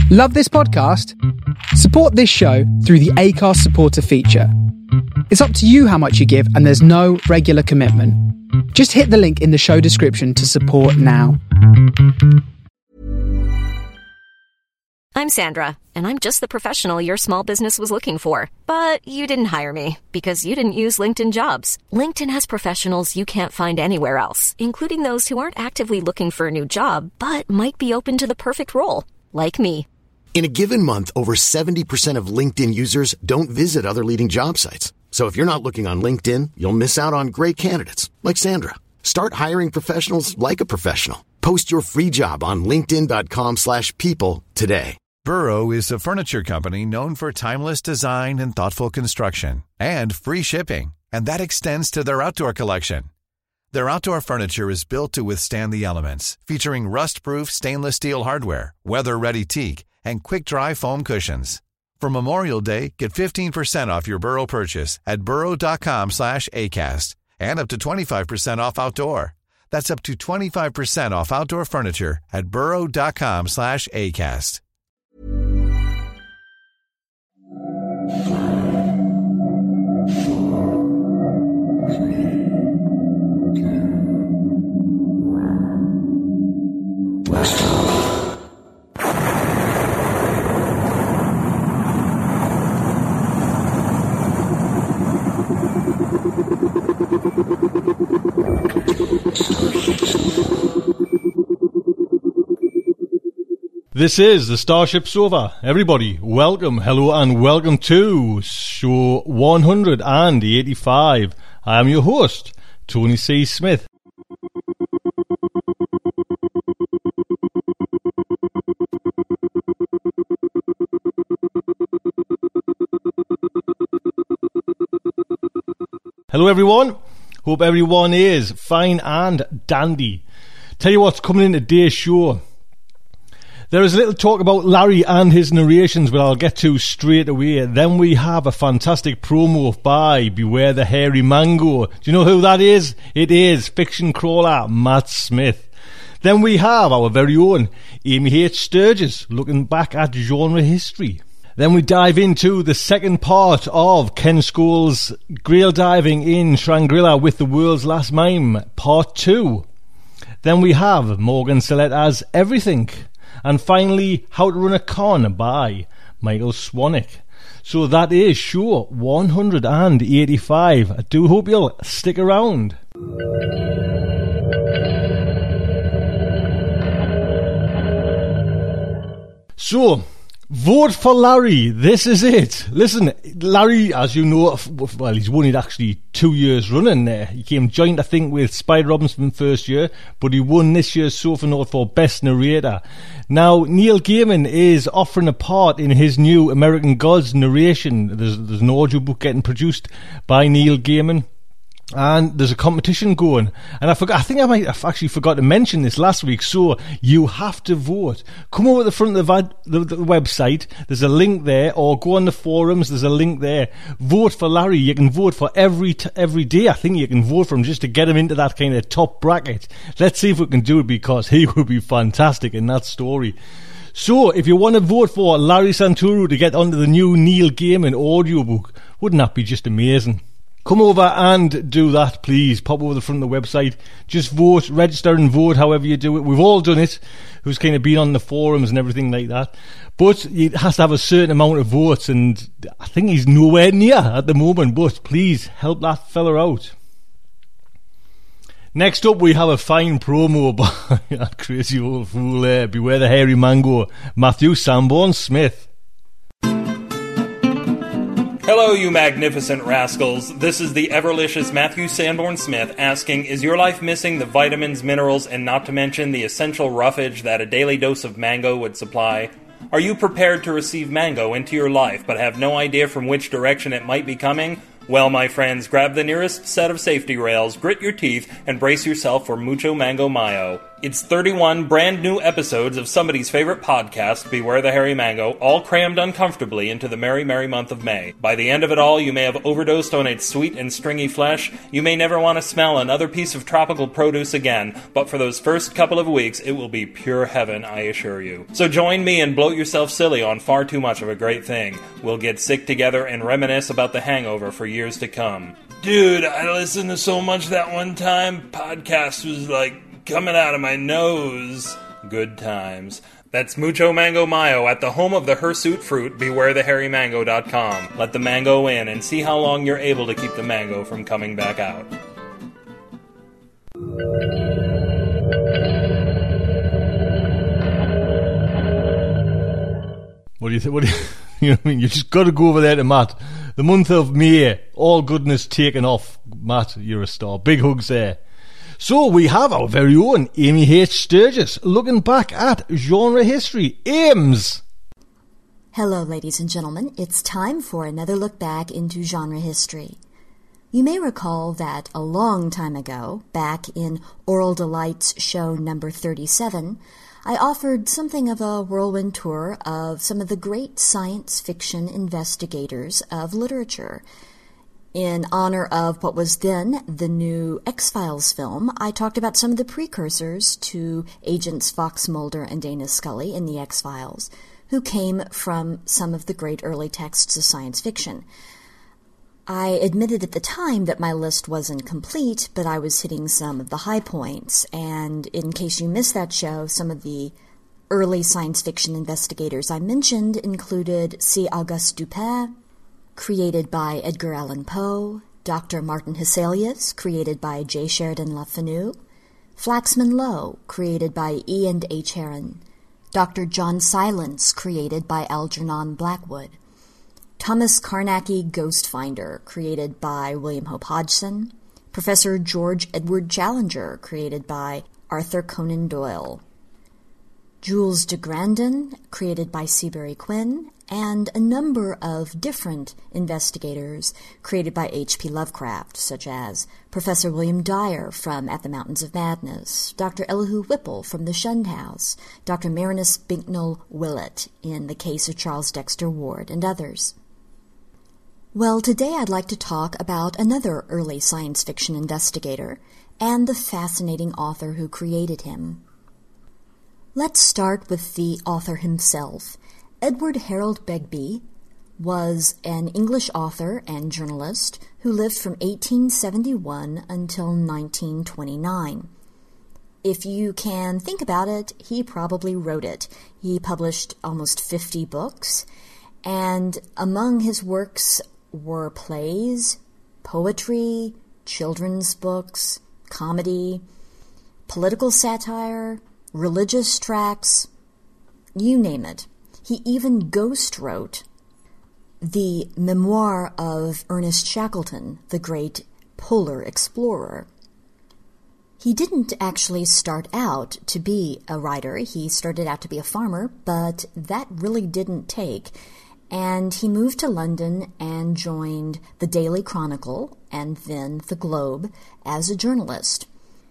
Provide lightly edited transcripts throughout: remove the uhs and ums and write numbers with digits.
Love this podcast? Support this show through the Acast supporter feature. It's up to you how much you give, and there's no regular commitment. Just hit the link in the show description to support now. I'm Sandra, and I'm just the professional your small business was looking for. But you didn't hire me because you didn't use LinkedIn Jobs. LinkedIn has professionals you can't find anywhere else, including those who aren't actively looking for a new job, but might be open to the perfect role, like me. In a given month, over 70% of LinkedIn users don't visit other leading job sites. So if you're not looking on LinkedIn, you'll miss out on great candidates like Sandra. Start hiring professionals like a professional. Post your free job on linkedin.com/people today. Burrow is a furniture company known for timeless design and thoughtful construction and free shipping, and that extends to their outdoor collection. Their outdoor furniture is built to withstand the elements, featuring rust-proof stainless steel hardware, weather-ready teak, and quick-dry foam cushions. For Memorial Day, get 15% off your Burrow purchase at burrow.com/ACAST and up to 25% off outdoor. That's up to 25% off outdoor furniture at burrow.com/ACAST. This is the Starship Sofa. Everybody, welcome, hello, and welcome to show 185. I am your host, Tony C. Smith. Hello everyone, hope everyone is fine and dandy. Tell you what's coming in today's show. There is a little talk about Larry and his narrations, but I'll get to straight away. Then we have a fantastic promo by Beware the Hairy Mango. Do you know who that is? It is fiction crawler Matt Smith. Then we have our very own Amy H. Sturgis, looking back at genre history. Then we dive into the second part of Ken Scholes' Grail Diving in Shangri-La with the World's Last Mime, Part 2. Then we have Morgan Saletta's Everything. And finally, How to Run a Con by Michael Swanwick. So that is show 185. I do hope you'll stick around. So, vote for Larry. This is it. Listen, Larry, as you know, well, he's won it actually 2 years running there. He came joint, I think, with Spider Robinson first year, but he won this year's Sofa Note for Best Narrator. Now, Neil Gaiman is offering a part in his new American Gods narration. There's an audiobook getting produced by Neil Gaiman. And there's a competition going. And I think I might have actually forgot to mention this last week. So you have to vote. Come over to the front of the website. There's a link there. Or go on the forums. There's a link there. Vote for Larry. You can vote for every day. I think you can vote for him just to get him into that kind of top bracket. Let's see if we can do it, because he would be fantastic in that story. So if you want to vote for Larry Santoro to get onto the new Neil Gaiman audiobook, wouldn't that be just amazing? Come over and do that, please. Pop over the front of the website. Just vote, register and vote however you do it. We've all done it, who's kind of been on the forums and everything like that. But it has to have a certain amount of votes, and I think he's nowhere near at the moment. But please, help that fella out. Next up, we have a fine promo by that crazy old fool there, Beware the Hairy Mango, Matthew Sanborn Smith. Hello, you magnificent rascals. This is the everlicious Matthew Sanborn Smith asking, is your life missing the vitamins, minerals, and not to mention the essential roughage that a daily dose of mango would supply? Are you prepared to receive mango into your life but have no idea from which direction it might be coming? Well, my friends, grab the nearest set of safety rails, grit your teeth, and brace yourself for Mucho Mango Mayo. It's 31 brand new episodes of somebody's favorite podcast, Beware the Hairy Mango, all crammed uncomfortably into the merry, merry month of May. By the end of it all, you may have overdosed on its sweet and stringy flesh. You may never want to smell another piece of tropical produce again, but for those first couple of weeks, it will be pure heaven, I assure you. So join me and bloat yourself silly on far too much of a great thing. We'll get sick together and reminisce about the hangover for years to come. Dude, I listened to so much that one time, podcast was like coming out of my nose. Good times. That's Mucho Mango Mayo at the home of the hirsute fruit, bewarethehairymango.com. Let the mango in and see how long you're able to keep the mango from coming back out. What do you think? You know what I mean? You just got to go over there to Matt. The month of May, all goodness taken off. Matt, you're a star. Big hugs there. So we have our very own Amy H. Sturgis looking back at genre history. Ames! Hello, ladies and gentlemen. It's time for another look back into genre history. You may recall that a long time ago, back in Oral Delights show number 37, I offered something of a whirlwind tour of some of the great science fiction investigators of literature. In honor of what was then the new X-Files film, I talked about some of the precursors to Agents Fox Mulder and Dana Scully in the X-Files, who came from some of the great early texts of science fiction. I admitted at the time that my list wasn't complete, but I was hitting some of the high points, and in case you missed that show, some of the early science fiction investigators I mentioned included C. Auguste Dupin, created by Edgar Allan Poe, Dr. Martin Hesselius, created by J. Sheridan Le Fanu, Flaxman Lowe, created by E. and H. Herron, Dr. John Silence, created by Algernon Blackwood, Thomas Carnacki Ghostfinder, created by William Hope Hodgson, Professor George Edward Challenger, created by Arthur Conan Doyle, Jules de Grandin, created by Seabury Quinn, and a number of different investigators created by H.P. Lovecraft, such as Professor William Dyer from At the Mountains of Madness, Dr. Elihu Whipple from The Shunned House, Dr. Marinus Binknell Willett in The Case of Charles Dexter Ward, and others. Well, today I'd like to talk about another early science fiction investigator and the fascinating author who created him. Let's start with the author himself. Edward Harold Begbie was an English author and journalist who lived from 1871 until 1929. If you can think about it, he probably wrote it. He published almost 50 books, and among his works were plays, poetry, children's books, comedy, political satire, religious tracts, you name it. He even ghost-wrote the memoir of Ernest Shackleton, the great polar explorer. He didn't actually start out to be a writer. He started out to be a farmer, but that really didn't take. And he moved to London and joined the Daily Chronicle and then the Globe as a journalist.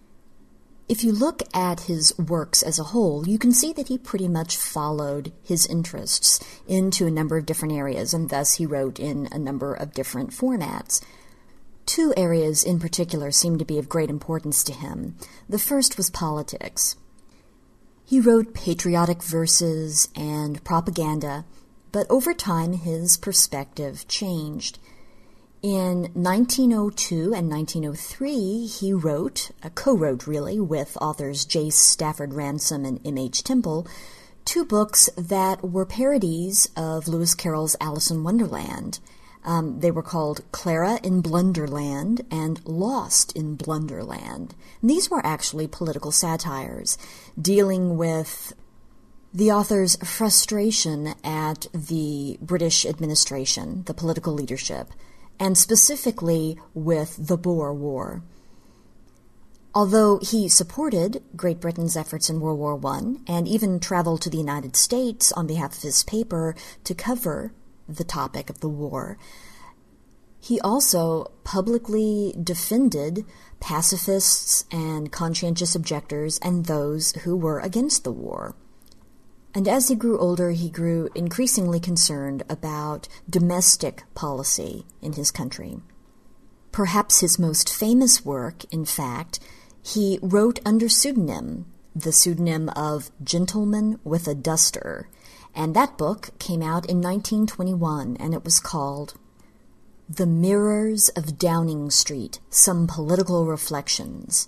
If you look at his works as a whole, you can see that he pretty much followed his interests into a number of different areas, and thus he wrote in a number of different formats. Two areas in particular seem to be of great importance to him. The first was politics. He wrote patriotic verses and propaganda, but over time his perspective changed. In 1902 and 1903, he co-wrote with authors J. Stafford Ransom and M.H. Temple, two books that were parodies of Lewis Carroll's Alice in Wonderland. They were called Clara in Blunderland and Lost in Blunderland. And these were actually political satires, dealing with the author's frustration at the British administration, the political leadership, and specifically with the Boer War. Although he supported Great Britain's efforts in World War I and even traveled to the United States on behalf of his paper to cover the topic of the war, He also publicly defended pacifists and conscientious objectors and those who were against the war. And as he grew older, he grew increasingly concerned about domestic policy in his country. Perhaps his most famous work, in fact, he wrote under pseudonym, the pseudonym of Gentleman with a Duster, and that book came out in 1921, and it was called The Mirrors of Downing Street, Some Political Reflections.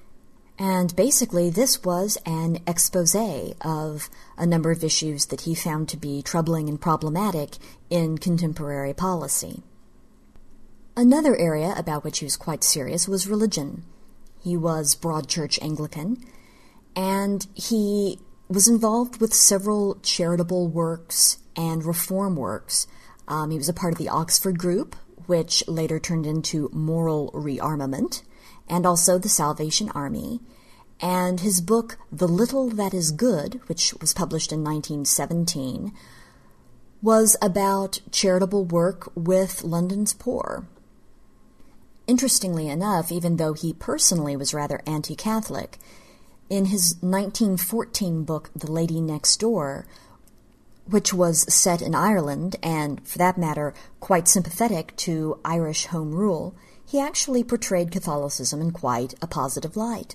And basically this was an expose of a number of issues that he found to be troubling and problematic in contemporary policy. Another area about which he was quite serious was religion. He was Broad Church Anglican, and he was involved with several charitable works and reform works. He was a part of the Oxford Group, which later turned into Moral Rearmament, and also the Salvation Army. And his book, The Little That Is Good, which was published in 1917, was about charitable work with London's poor. Interestingly enough, even though he personally was rather anti-Catholic, in his 1914 book, The Lady Next Door, which was set in Ireland, and for that matter, quite sympathetic to Irish Home Rule, he actually portrayed Catholicism in quite a positive light.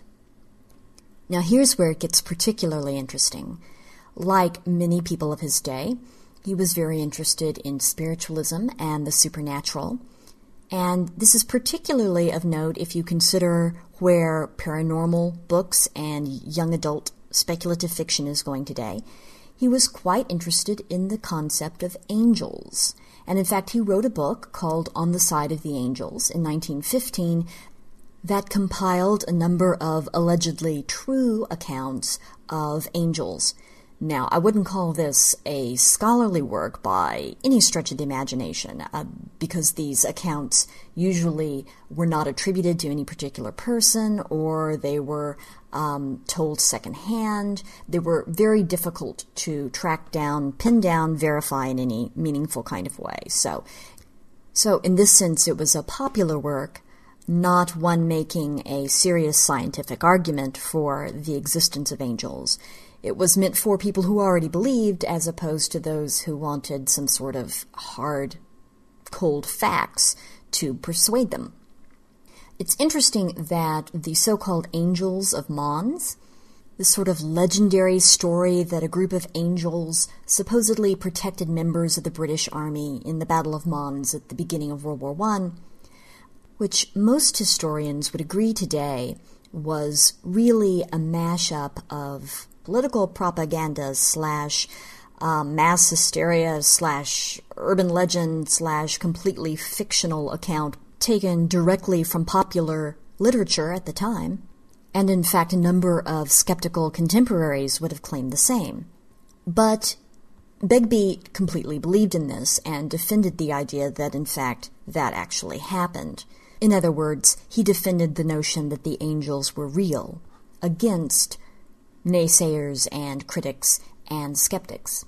Now here's where it gets particularly interesting. Like many people of his day, he was very interested in spiritualism and the supernatural, and this is particularly of note if you consider where paranormal books and young adult speculative fiction is going today. He was quite interested in the concept of angels, and in fact he wrote a book called On the Side of the Angels in 1915 that compiled a number of allegedly true accounts of angels. Now, I wouldn't call this a scholarly work by any stretch of the imagination, because these accounts usually were not attributed to any particular person, or they were told secondhand. They were very difficult to track down, pin down, verify in any meaningful kind of way. So in this sense, it was a popular work, not one making a serious scientific argument for the existence of angels. It was meant for people who already believed, as opposed to those who wanted some sort of hard, cold facts to persuade them. It's interesting that the so-called Angels of Mons, this sort of legendary story that a group of angels supposedly protected members of the British Army in the Battle of Mons at the beginning of World War I, which most historians would agree today was really a mashup of political propaganda / mass hysteria / urban legend / completely fictional account taken directly from popular literature at the time. And in fact, a number of skeptical contemporaries would have claimed the same. But Begbie completely believed in this and defended the idea that, in fact, that actually happened. In other words, he defended the notion that the angels were real against naysayers and critics and skeptics.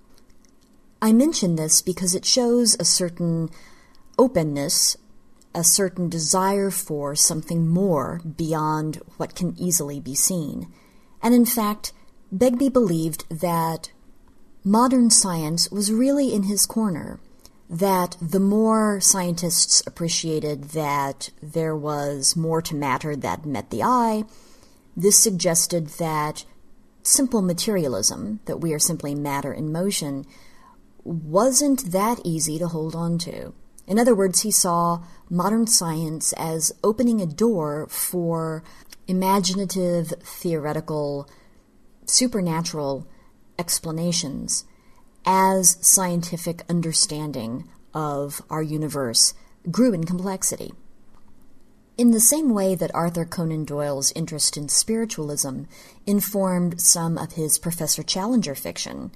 I mention this because it shows a certain openness, a certain desire for something more beyond what can easily be seen. And in fact, Begbie believed that modern science was really in his corner, that the more scientists appreciated that there was more to matter that met the eye, this suggested that simple materialism, that we are simply matter in motion, wasn't that easy to hold on to. In other words, he saw modern science as opening a door for imaginative, theoretical, supernatural explanations as scientific understanding of our universe grew in complexity. In the same way that Arthur Conan Doyle's interest in spiritualism informed some of his Professor Challenger fiction,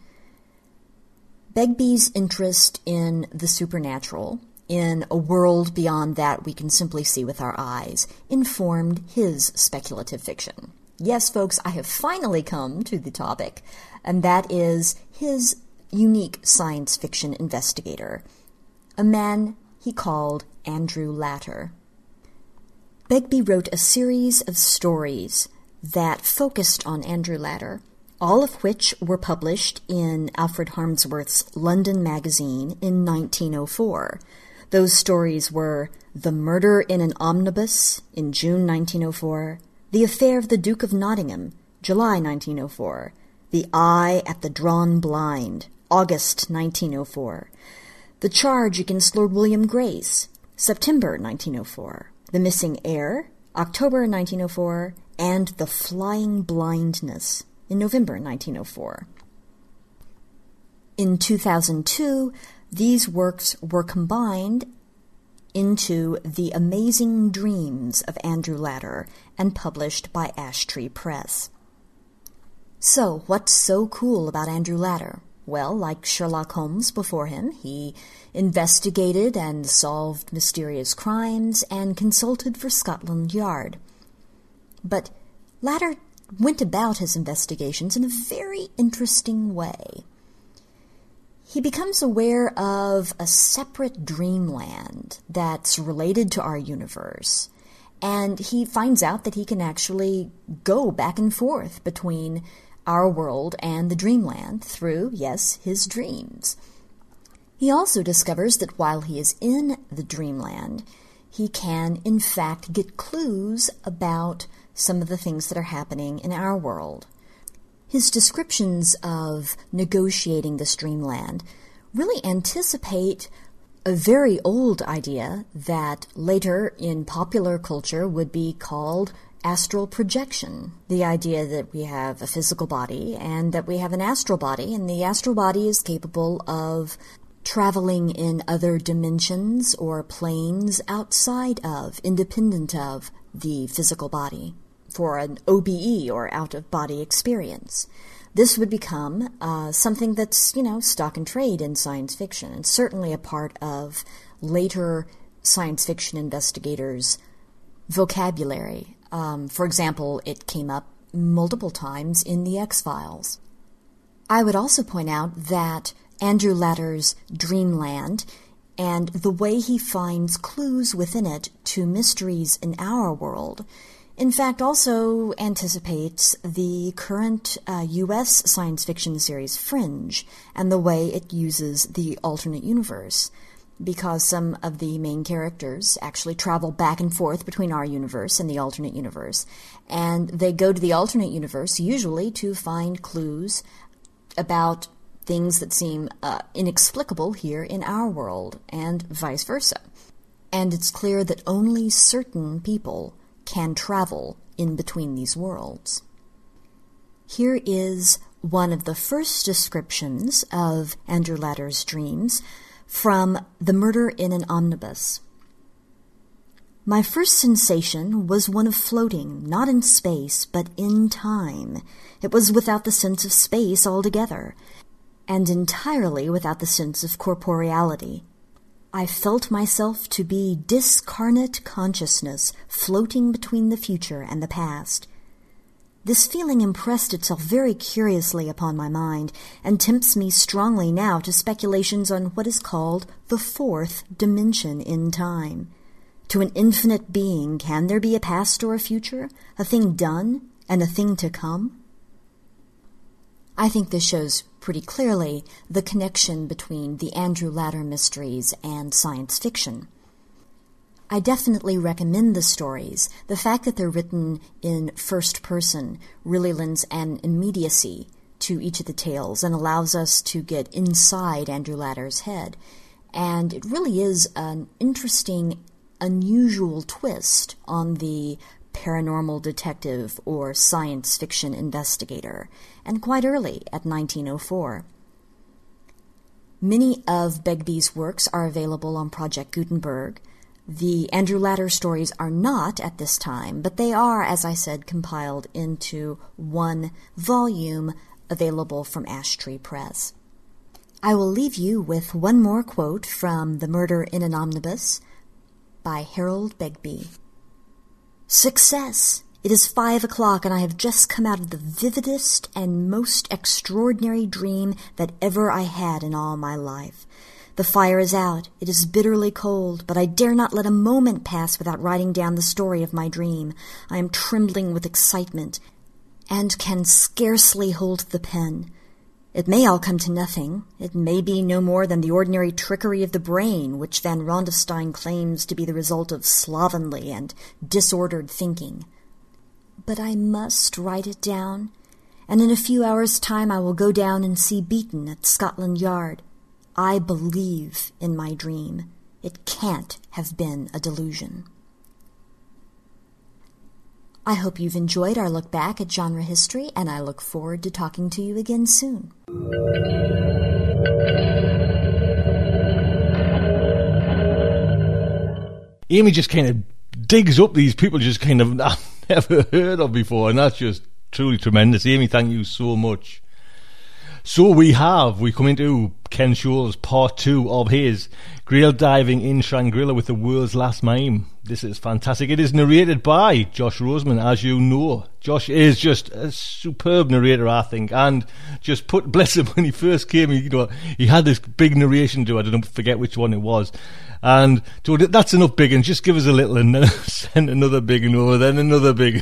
Begbie's interest in the supernatural, in a world beyond that we can simply see with our eyes, informed his speculative fiction. Yes, folks, I have finally come to the topic, and that is his unique science fiction investigator, a man he called Andrew Latter. Begbie wrote a series of stories that focused on Andrew Latter, all of which were published in Alfred Harmsworth's London Magazine in 1904. Those stories were The Murder in an Omnibus in June 1904, The Affair of the Duke of Nottingham, July 1904, The Eye at the Drawn Blind, August 1904, The Charge Against Lord William Grace, September 1904, The Missing Heir, October 1904, and The Flying Blindness in November 1904. In 2002, these works were combined into The Amazing Dreams of Andrew Latter and published by Ash Tree Press. So, what's so cool about Andrew Latter? Well, like Sherlock Holmes before him, he investigated and solved mysterious crimes and consulted for Scotland Yard. But Latter went about his investigations in a very interesting way. He becomes aware of a separate dreamland that's related to our universe, and he finds out that he can actually go back and forth between our world and the dreamland through, yes, his dreams. He also discovers that while he is in the dreamland, he can, in fact, get clues about some of the things that are happening in our world. His descriptions of negotiating this dreamland really anticipate a very old idea that later in popular culture would be called astral projection. The idea that we have a physical body and that we have an astral body, and the astral body is capable of traveling in other dimensions or planes outside of, independent of, the physical body for an OBE or out-of-body experience. This would become something that's, stock and trade in science fiction, and certainly a part of later science fiction investigators' vocabulary. For example, it came up multiple times in The X-Files. I would also point out that Andrew Latter's Dreamland and the way he finds clues within it to mysteries in our world, in fact, also anticipates the current U.S. science fiction series Fringe and the way it uses the alternate universe, because some of the main characters actually travel back and forth between our universe and the alternate universe, and they go to the alternate universe usually to find clues about things that seem inexplicable here in our world, and vice versa. And it's clear that only certain people can travel in between these worlds. Here is one of the first descriptions of Andrew Latter's dreams from The Murder in an Omnibus. My first sensation was one of floating, not in space, but in time. It was without the sense of space altogether, and entirely without the sense of corporeality. I felt myself to be discarnate consciousness floating between the future and the past. This feeling impressed itself very curiously upon my mind, and tempts me strongly now to speculations on what is called the fourth dimension in time. To an infinite being, can there be a past or a future, a thing done and a thing to come? I think this shows pretty clearly the connection between the Andrew Latter mysteries and science fiction. I definitely recommend the stories. The fact that they're written in first person really lends an immediacy to each of the tales and allows us to get inside Andrew Latter's head. And it really is an interesting, unusual twist on the paranormal detective or science fiction investigator, and quite early at 1904. Many of Begbie's works are available on Project Gutenberg. The Andrew Latter stories are not at this time, but they are, as I said, compiled into one volume available from Ash Tree Press. I will leave you with one more quote from The Murder in an Omnibus by Harold Begbie. Success! It is 5 o'clock, and I have just come out of the vividest and most extraordinary dream that ever I had in all my life. The fire is out. It is bitterly cold, but I dare not let a moment pass without writing down the story of my dream. I am trembling with excitement and can scarcely hold the pen. It may all come to nothing. It may be no more than the ordinary trickery of the brain, which Van Rondestein claims to be the result of slovenly and disordered thinking. But I must write it down, and in a few hours' time I will go down and see Beaton at Scotland Yard. I believe in my dream. It can't have been a delusion. I hope you've enjoyed our look back at genre history, and I look forward to talking to you again soon. Amy just kind of digs up these people just kind of I've never heard of before, and that's just truly tremendous. Amy, thank you so much. So we come into Ken Scholes' part 2 of his Grail Diving in Shangri-La with the World's Last Mime. This is fantastic. It is narrated by Josh Roseman, as you know. Josh is just a superb narrator, I think, and just bless him, when he first came, he had this big narration to, I don't forget which one it was. And so that's enough big, and just give us a little, and then send another big and over, then another big.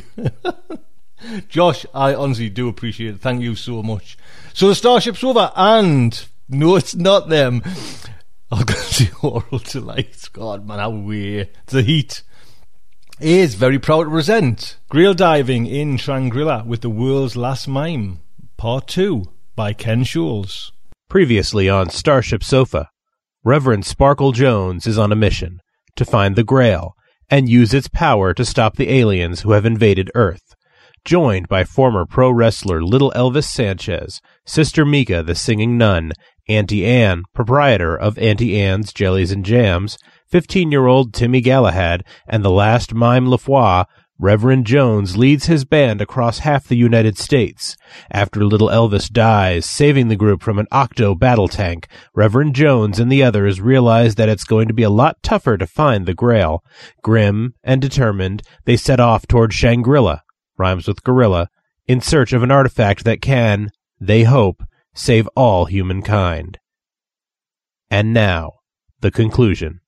Josh, I honestly do appreciate it. Thank you so much. So the starship's over, and no, it's not them. I've got the Oral Delights. God, man, how weird. The Heat is very proud to present Grail Diving in Shangri-La with the World's Last Mime, Part 2 by Ken Scholes. Previously on Starship Sofa, Reverend Sparkle Jones is on a mission to find the Grail and use its power to stop the aliens who have invaded Earth. Joined by former pro wrestler Little Elvis Sanchez, Sister Mika the Singing Nun, Auntie Anne, proprietor of Auntie Anne's Jellies and Jams, 15-year-old Timmy Galahad, and the last mime Lafoi, Reverend Jones leads his band across half the United States. After Little Elvis dies, saving the group from an Octo battle tank, Reverend Jones and the others realize that it's going to be a lot tougher to find the Grail. Grim and determined, they set off toward Shangri-La, rhymes with gorilla, in search of an artifact that can, they hope, save all humankind. And now, the conclusion.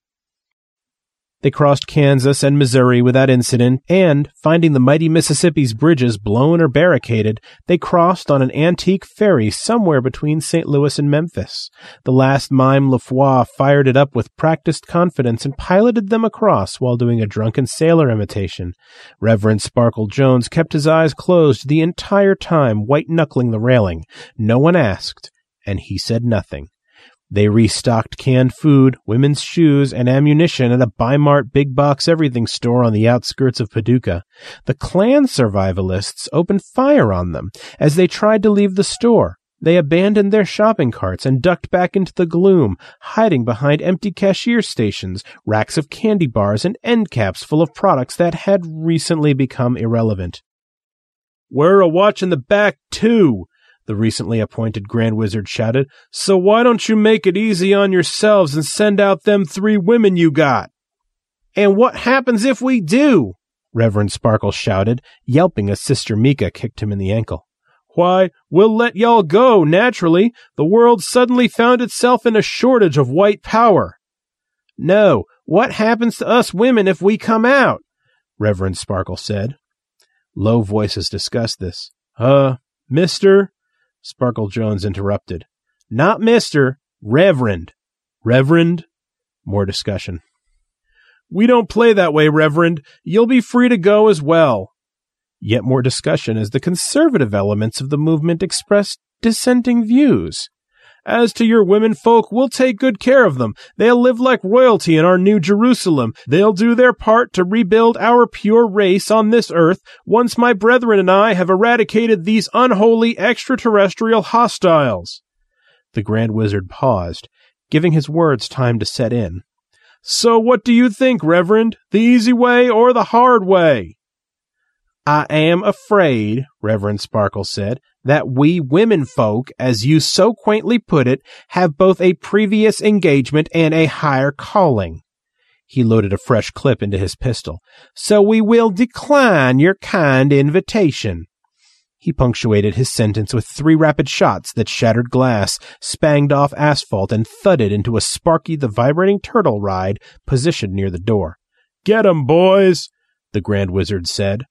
They crossed Kansas and Missouri without incident, and, finding the mighty Mississippi's bridges blown or barricaded, they crossed on an antique ferry somewhere between St. Louis and Memphis. The last mime Lafoi fired it up with practiced confidence and piloted them across while doing a drunken sailor imitation. Reverend Sparkle Jones kept his eyes closed the entire time, white-knuckling the railing. No one asked, and he said nothing. They restocked canned food, women's shoes, and ammunition at a Bi-Mart big box everything store on the outskirts of Paducah. The Klan survivalists opened fire on them as they tried to leave the store. They abandoned their shopping carts and ducked back into the gloom, hiding behind empty cashier stations, racks of candy bars, and end caps full of products that had recently become irrelevant. "We're a-watching the back, too," the recently appointed Grand Wizard shouted, "so why don't you make it easy on yourselves and send out them 3 women you got?" "And what happens if we do?" Reverend Sparkle shouted, yelping as Sister Mika kicked him in the ankle. "Why, we'll let y'all go, naturally. The world suddenly found itself in a shortage of white power." "No, what happens to us women if we come out?" Reverend Sparkle said. Low voices discussed this. Mister," Sparkle Jones interrupted. "Not Mister, Reverend." "Reverend?" More discussion. "We don't play that way, Reverend. You'll be free to go as well." Yet more discussion as the conservative elements of the movement expressed dissenting views. "As to your women folk, we'll take good care of them. They'll live like royalty in our New Jerusalem. They'll do their part to rebuild our pure race on this earth once my brethren and I have eradicated these unholy extraterrestrial hostiles." The Grand Wizard paused, giving his words time to set in. "So what do you think, Reverend? The easy way or the hard way?" "I am afraid," Reverend Sparkle said, "that we women folk, as you so quaintly put it, have both a previous engagement and a higher calling." He loaded a fresh clip into his pistol. "So we will decline your kind invitation." He punctuated his sentence with 3 rapid shots that shattered glass, spanged off asphalt, and thudded into a Sparky the Vibrating Turtle ride positioned near the door. "Get 'em, boys," the Grand Wizard said.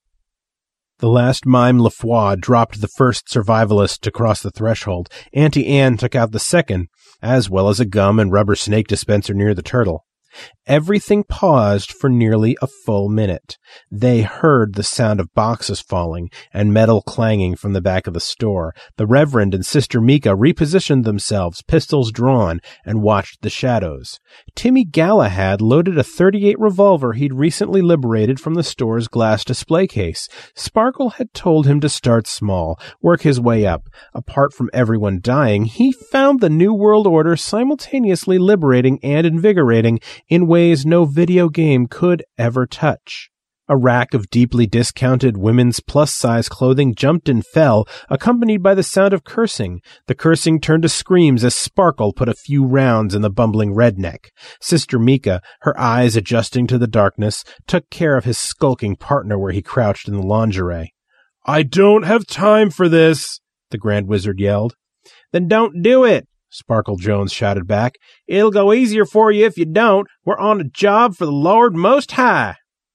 The last mime Lefroy dropped the first survivalist to cross the threshold. Auntie Anne took out the second, as well as a gum and rubber snake dispenser near the turtle. Everything paused for nearly a full minute. They heard the sound of boxes falling and metal clanging from the back of the store. The Reverend and Sister Mika repositioned themselves, pistols drawn, and watched the shadows. Timmy Galahad loaded a .38 revolver he'd recently liberated from the store's glass display case. Sparkle had told him to start small, work his way up. Apart from everyone dying, he found the New World Order simultaneously liberating and invigorating in ways no video game could ever touch. A rack of deeply discounted women's plus-size clothing jumped and fell, accompanied by the sound of cursing. The cursing turned to screams as Sparkle put a few rounds in the bumbling redneck. Sister Mika, her eyes adjusting to the darkness, took care of his skulking partner where he crouched in the lingerie. "I don't have time for this," the Grand Wizard yelled. "Then don't do it," Sparkle Jones shouted back. "It'll go easier for you if you don't. We're on a job for the Lord Most High."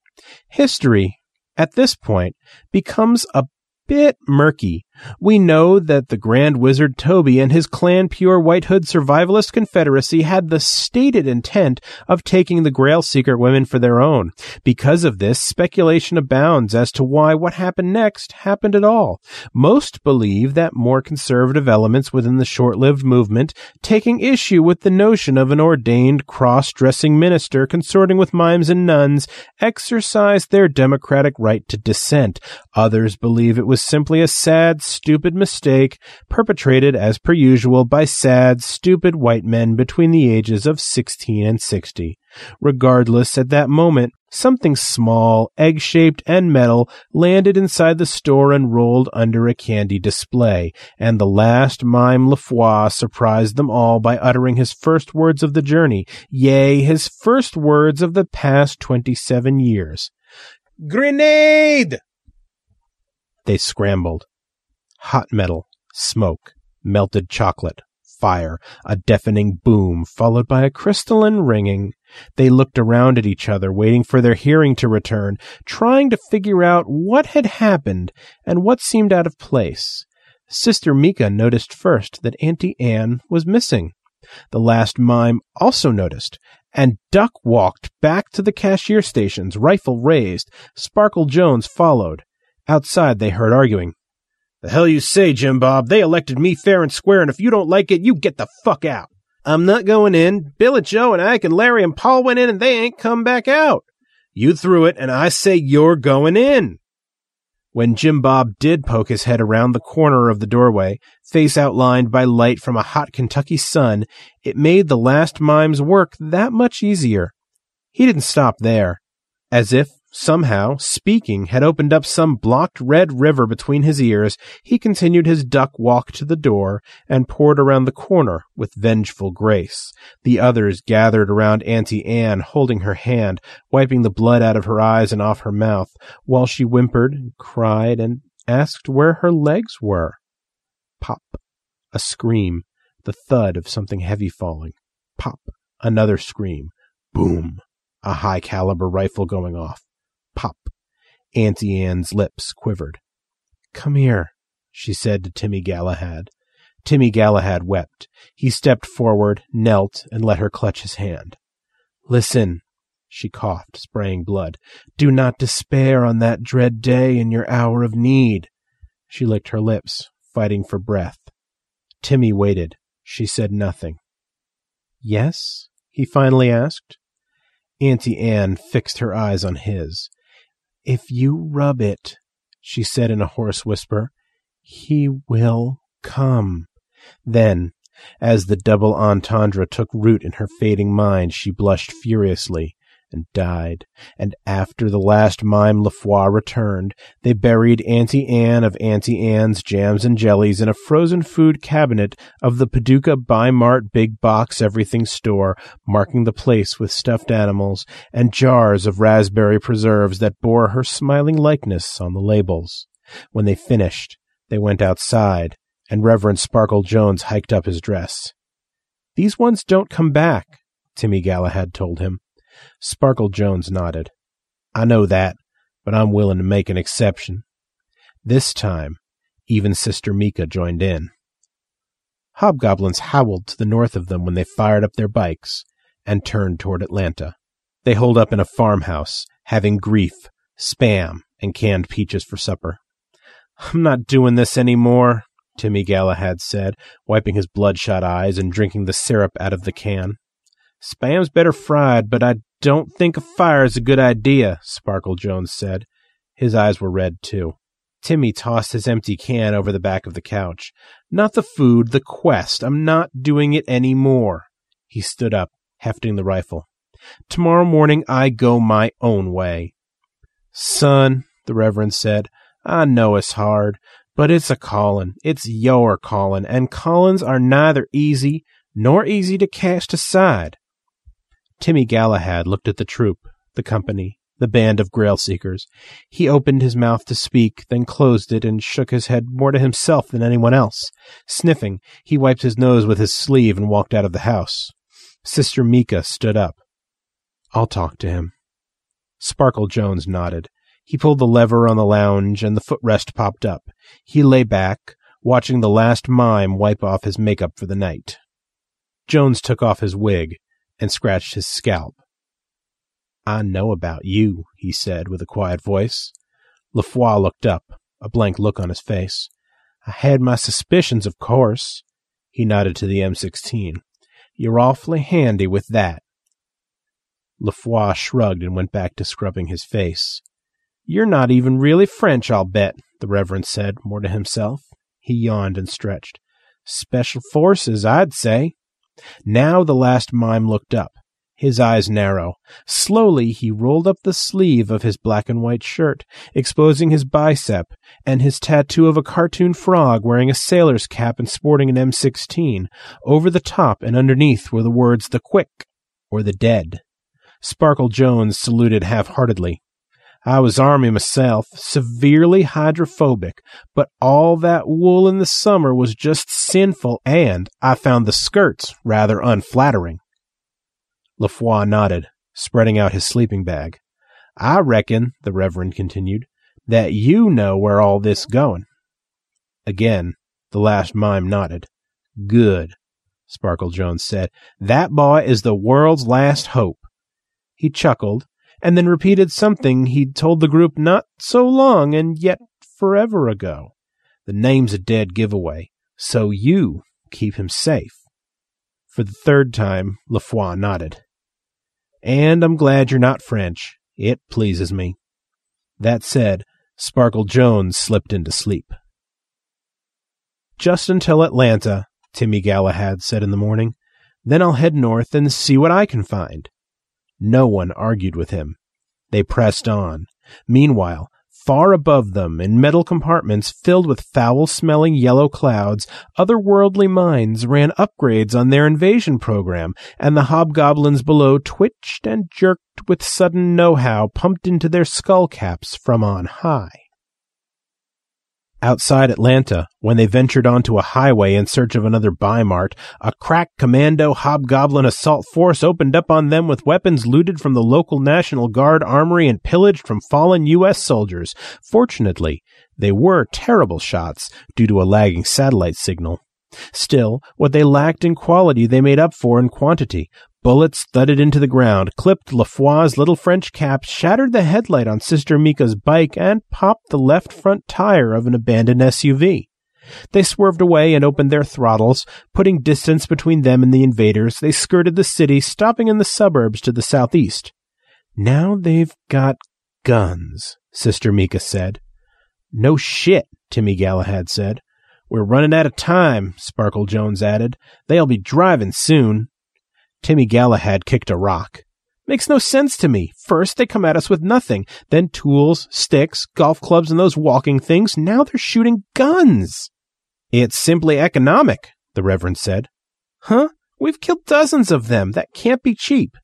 History, at this point, becomes a bit murky. We know that the Grand Wizard Toby and his Clan Pure White Hood Survivalist Confederacy had the stated intent of taking the Grail Seeker women for their own. Because of this, speculation abounds as to why what happened next happened at all. Most believe that more conservative elements within the short-lived movement, taking issue with the notion of an ordained cross-dressing minister consorting with mimes and nuns, exercised their democratic right to dissent. Others believe it was simply a sad, stupid mistake perpetrated as per usual by sad, stupid white men between the ages of 16 and 60. Regardless, at that moment, something small, egg-shaped, and metal landed inside the store and rolled under a candy display, and the last mime Lefroy surprised them all by uttering his first words of the journey, yea, his first words of the past 27 years. "Grenade!" They scrambled. Hot metal, smoke, melted chocolate, fire, a deafening boom, followed by a crystalline ringing. They looked around at each other, waiting for their hearing to return, trying to figure out what had happened and what seemed out of place. Sister Mika noticed first that Auntie Anne was missing. The last mime also noticed, and duck-walked back to the cashier stations, rifle raised. Sparkle Jones followed. Outside, they heard arguing. "The hell you say, Jim Bob? They elected me fair and square, and if you don't like it, you get the fuck out." "I'm not going in. Bill and Joe and Ike and Larry and Paul went in, and they ain't come back out." "You threw it, and I say you're going in." When Jim Bob did poke his head around the corner of the doorway, face outlined by light from a hot Kentucky sun, it made the last mime's work that much easier. He didn't stop there. As if, somehow, speaking had opened up some blocked red river between his ears, he continued his duck walk to the door and poured around the corner with vengeful grace. The others gathered around Auntie Anne, holding her hand, wiping the blood out of her eyes and off her mouth, while she whimpered and cried and asked where her legs were. Pop. A scream. The thud of something heavy falling. Pop. Another scream. Boom. A high-caliber rifle going off. Pop. Auntie Anne's lips quivered. "Come here," she said to Timmy Galahad. Timmy Galahad wept. He stepped forward, knelt, and let her clutch his hand. "Listen," she coughed, spraying blood. "Do not despair on that dread day in your hour of need." She licked her lips, fighting for breath. Timmy waited. She said nothing. "Yes?" he finally asked. Auntie Anne fixed her eyes on his. "If you rub it," she said in a hoarse whisper, "he will come." Then, as the double entendre took root in her fading mind, she blushed furiously and died. And after the last mime Lefroy returned, they buried Auntie Anne of Auntie Anne's Jams and Jellies in a frozen food cabinet of the Paducah Bi-Mart Big Box Everything store, marking the place with stuffed animals and jars of raspberry preserves that bore her smiling likeness on the labels. When they finished, They went outside, and Reverend Sparkle Jones hiked up his dress. "These ones don't come back," Timmy Galahad told him. Sparkle Jones nodded. "I know that, but I'm willing to make an exception." This time, even Sister Mika joined in. Hobgoblins howled to the north of them when they fired up their bikes and turned toward Atlanta. They holed up in a farmhouse, having grief, spam, and canned peaches for supper. "I'm not doing this anymore," Timmy Galahad said, wiping his bloodshot eyes and drinking the syrup out of the can. "Spam's better fried, but I don't think a fire is a good idea," Sparkle Jones said. His eyes were red, too. Timmy tossed his empty can over the back of the couch. "Not the food, the quest. I'm not doing it anymore." He stood up, hefting the rifle. "Tomorrow morning I go my own way." "Son," the Reverend said, "I know it's hard, but it's a calling. It's your calling, and callings are neither easy nor easy to cast aside." Timmy Galahad looked at the troop, the company, the band of Grail Seekers. He opened his mouth to speak, then closed it and shook his head more to himself than anyone else. Sniffing, he wiped his nose with his sleeve and walked out of the house. Sister Mika stood up. "I'll talk to him." Sparkle Jones nodded. He pulled the lever on the lounge, and the footrest popped up. He lay back, watching the last mime wipe off his makeup for the night. Jones took off his wig and scratched his scalp. "I know about you," he said with a quiet voice. Lefoy looked up, a blank look on his face. "I had my suspicions, of course." He nodded to the M16. "You're awfully handy with that." Lefoy shrugged and went back to scrubbing his face. "You're not even really French, I'll bet," the Reverend said, more to himself. He yawned and stretched. "Special forces, I'd say." Now the last mime looked up, his eyes narrow. Slowly he rolled up the sleeve of his black and white shirt, exposing his bicep, and his tattoo of a cartoon frog wearing a sailor's cap and sporting an M16. Over the top and underneath were the words "the quick" or "the dead." Sparkle Jones saluted half-heartedly. "I was Army myself, severely hydrophobic, but all that wool in the summer was just sinful, and I found the skirts rather unflattering." Lefoy nodded, spreading out his sleeping bag. "I reckon," the Reverend continued, "that you know where all this is going." Again, the last mime nodded. "Good," Sparkle Jones said. "That boy is the world's last hope." He chuckled, and then repeated something he'd told the group not so long and yet forever ago. "The name's a dead giveaway, so you keep him safe." For the third time, Lefoy nodded. "And I'm glad you're not French. It pleases me." That said, Sparkle Jones slipped into sleep. "Just until Atlanta," Timmy Galahad said in the morning. "Then I'll head north and see what I can find." No one argued with him. They pressed on. Meanwhile, far above them, in metal compartments filled with foul-smelling yellow clouds, otherworldly minds ran upgrades on their invasion program, and the hobgoblins below twitched and jerked with sudden know-how pumped into their skull caps from on high. Outside Atlanta, when they ventured onto a highway in search of another Bi-Mart, a crack commando hobgoblin assault force opened up on them with weapons looted from the local National Guard armory and pillaged from fallen U.S. soldiers. Fortunately, they were terrible shots due to a lagging satellite signal. Still, what they lacked in quality they made up for in quantity. Bullets thudded into the ground, clipped Lefoy's little French cap, shattered the headlight on Sister Mika's bike, and popped the left front tire of an abandoned SUV. They swerved away and opened their throttles. Putting distance between them and the invaders, they skirted the city, stopping in the suburbs to the southeast. "Now they've got guns," Sister Mika said. "No shit," Timmy Galahad said. "We're running out of time," Sparkle Jones added. "They'll be driving soon." Timmy Galahad kicked a rock. "Makes no sense to me. First they come at us with nothing, then tools, sticks, golf clubs, and those walking things. Now they're shooting guns." "It's simply economic," the Reverend said. "Huh? We've killed dozens of them. That can't be cheap."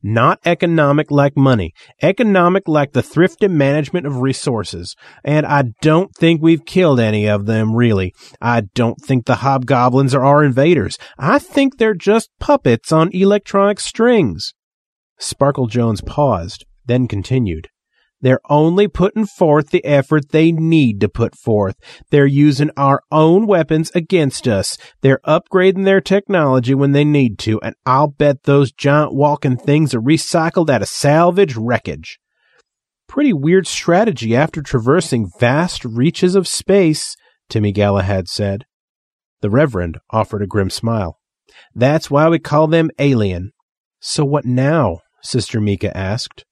Not economic like money. Economic like the thrift and management of resources. And I don't think we've killed any of them, really. I don't think the hobgoblins are our invaders. I think they're just puppets on electronic strings. Sparkle Jones paused, then continued. They're only putting forth the effort they need to put forth. They're using our own weapons against us. They're upgrading their technology when they need to, and I'll bet those giant walking things are recycled out of salvage wreckage. Pretty weird strategy after traversing vast reaches of space, Timmy Galahad said. The Reverend offered a grim smile. That's why we call them alien. So what now? Sister Mika asked.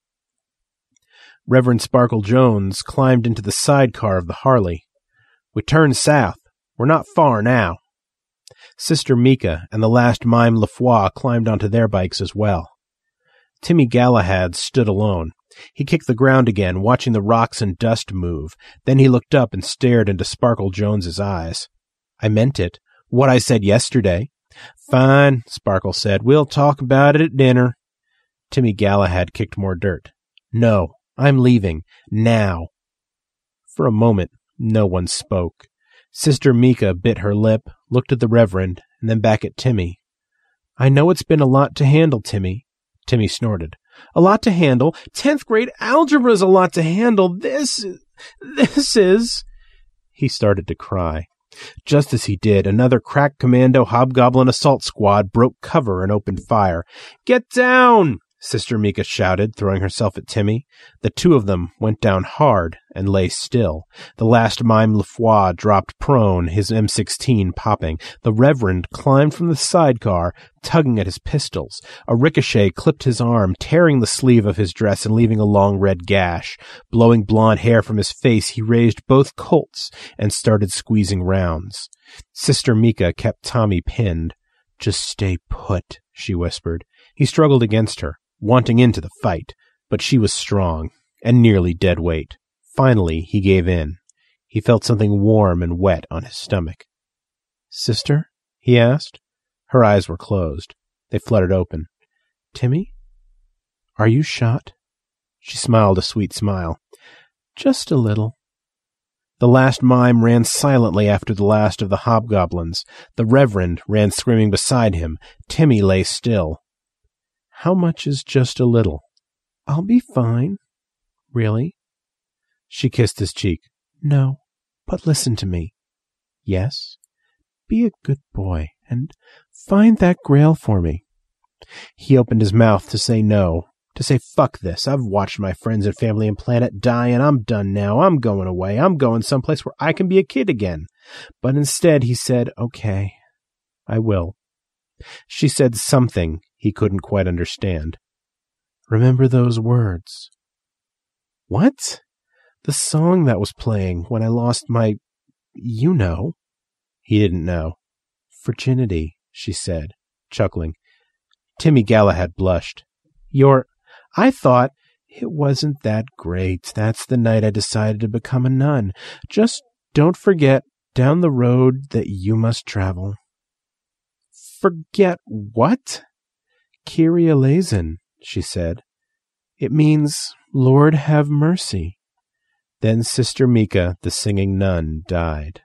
Reverend Sparkle Jones climbed into the sidecar of the Harley. We turned south. We're not far now. Sister Mika and the last mime Lefoy climbed onto their bikes as well. Timmy Galahad stood alone. He kicked the ground again, watching the rocks and dust move. Then he looked up and stared into Sparkle Jones's eyes. I meant it. What I said yesterday. Fine, Sparkle said. We'll talk about it at dinner. Timmy Galahad kicked more dirt. No. I'm leaving. Now. For a moment, no one spoke. Sister Mika bit her lip, looked at the Reverend, and then back at Timmy. I know it's been a lot to handle, Timmy. Timmy snorted. A lot to handle? 10th grade algebra's a lot to handle. This is... He started to cry. Just as he did, another crack commando hobgoblin assault squad broke cover and opened fire. Get down! Sister Mika shouted, throwing herself at Timmy. The two of them went down hard and lay still. The last mime Lefoy dropped prone, his M16 popping. The Reverend climbed from the sidecar, tugging at his pistols. A ricochet clipped his arm, tearing the sleeve of his dress and leaving a long red gash. Blowing blonde hair from his face, he raised both Colts and started squeezing rounds. Sister Mika kept Tommy pinned. Just stay put, she whispered. He struggled against her, wanting into the fight, but she was strong and nearly dead weight. Finally, he gave in. He felt something warm and wet on his stomach. Sister? He asked. Her eyes were closed. They fluttered open. Timmy? Are you shot? She smiled a sweet smile. Just a little. The last mime ran silently after the last of the hobgoblins. The Reverend ran screaming beside him. Timmy lay still. How much is just a little? I'll be fine. Really? She kissed his cheek. No, but listen to me. Yes? Be a good boy and find that grail for me. He opened his mouth to say no, to say fuck this. I've watched my friends and family and planet die and I'm done now. I'm going away. I'm going someplace where I can be a kid again. But instead he said, okay, I will. She said something he couldn't quite understand. Remember those words. What? The song that was playing when I lost my... You know. He didn't know. Virginity, she said, chuckling. Timmy Galahad blushed. I thought... It wasn't that great. That's the night I decided to become a nun. Just don't forget down the road that you must travel. Forget what? Kyrie eleison, she said. It means, Lord have mercy. Then Sister Mika, the singing nun, died.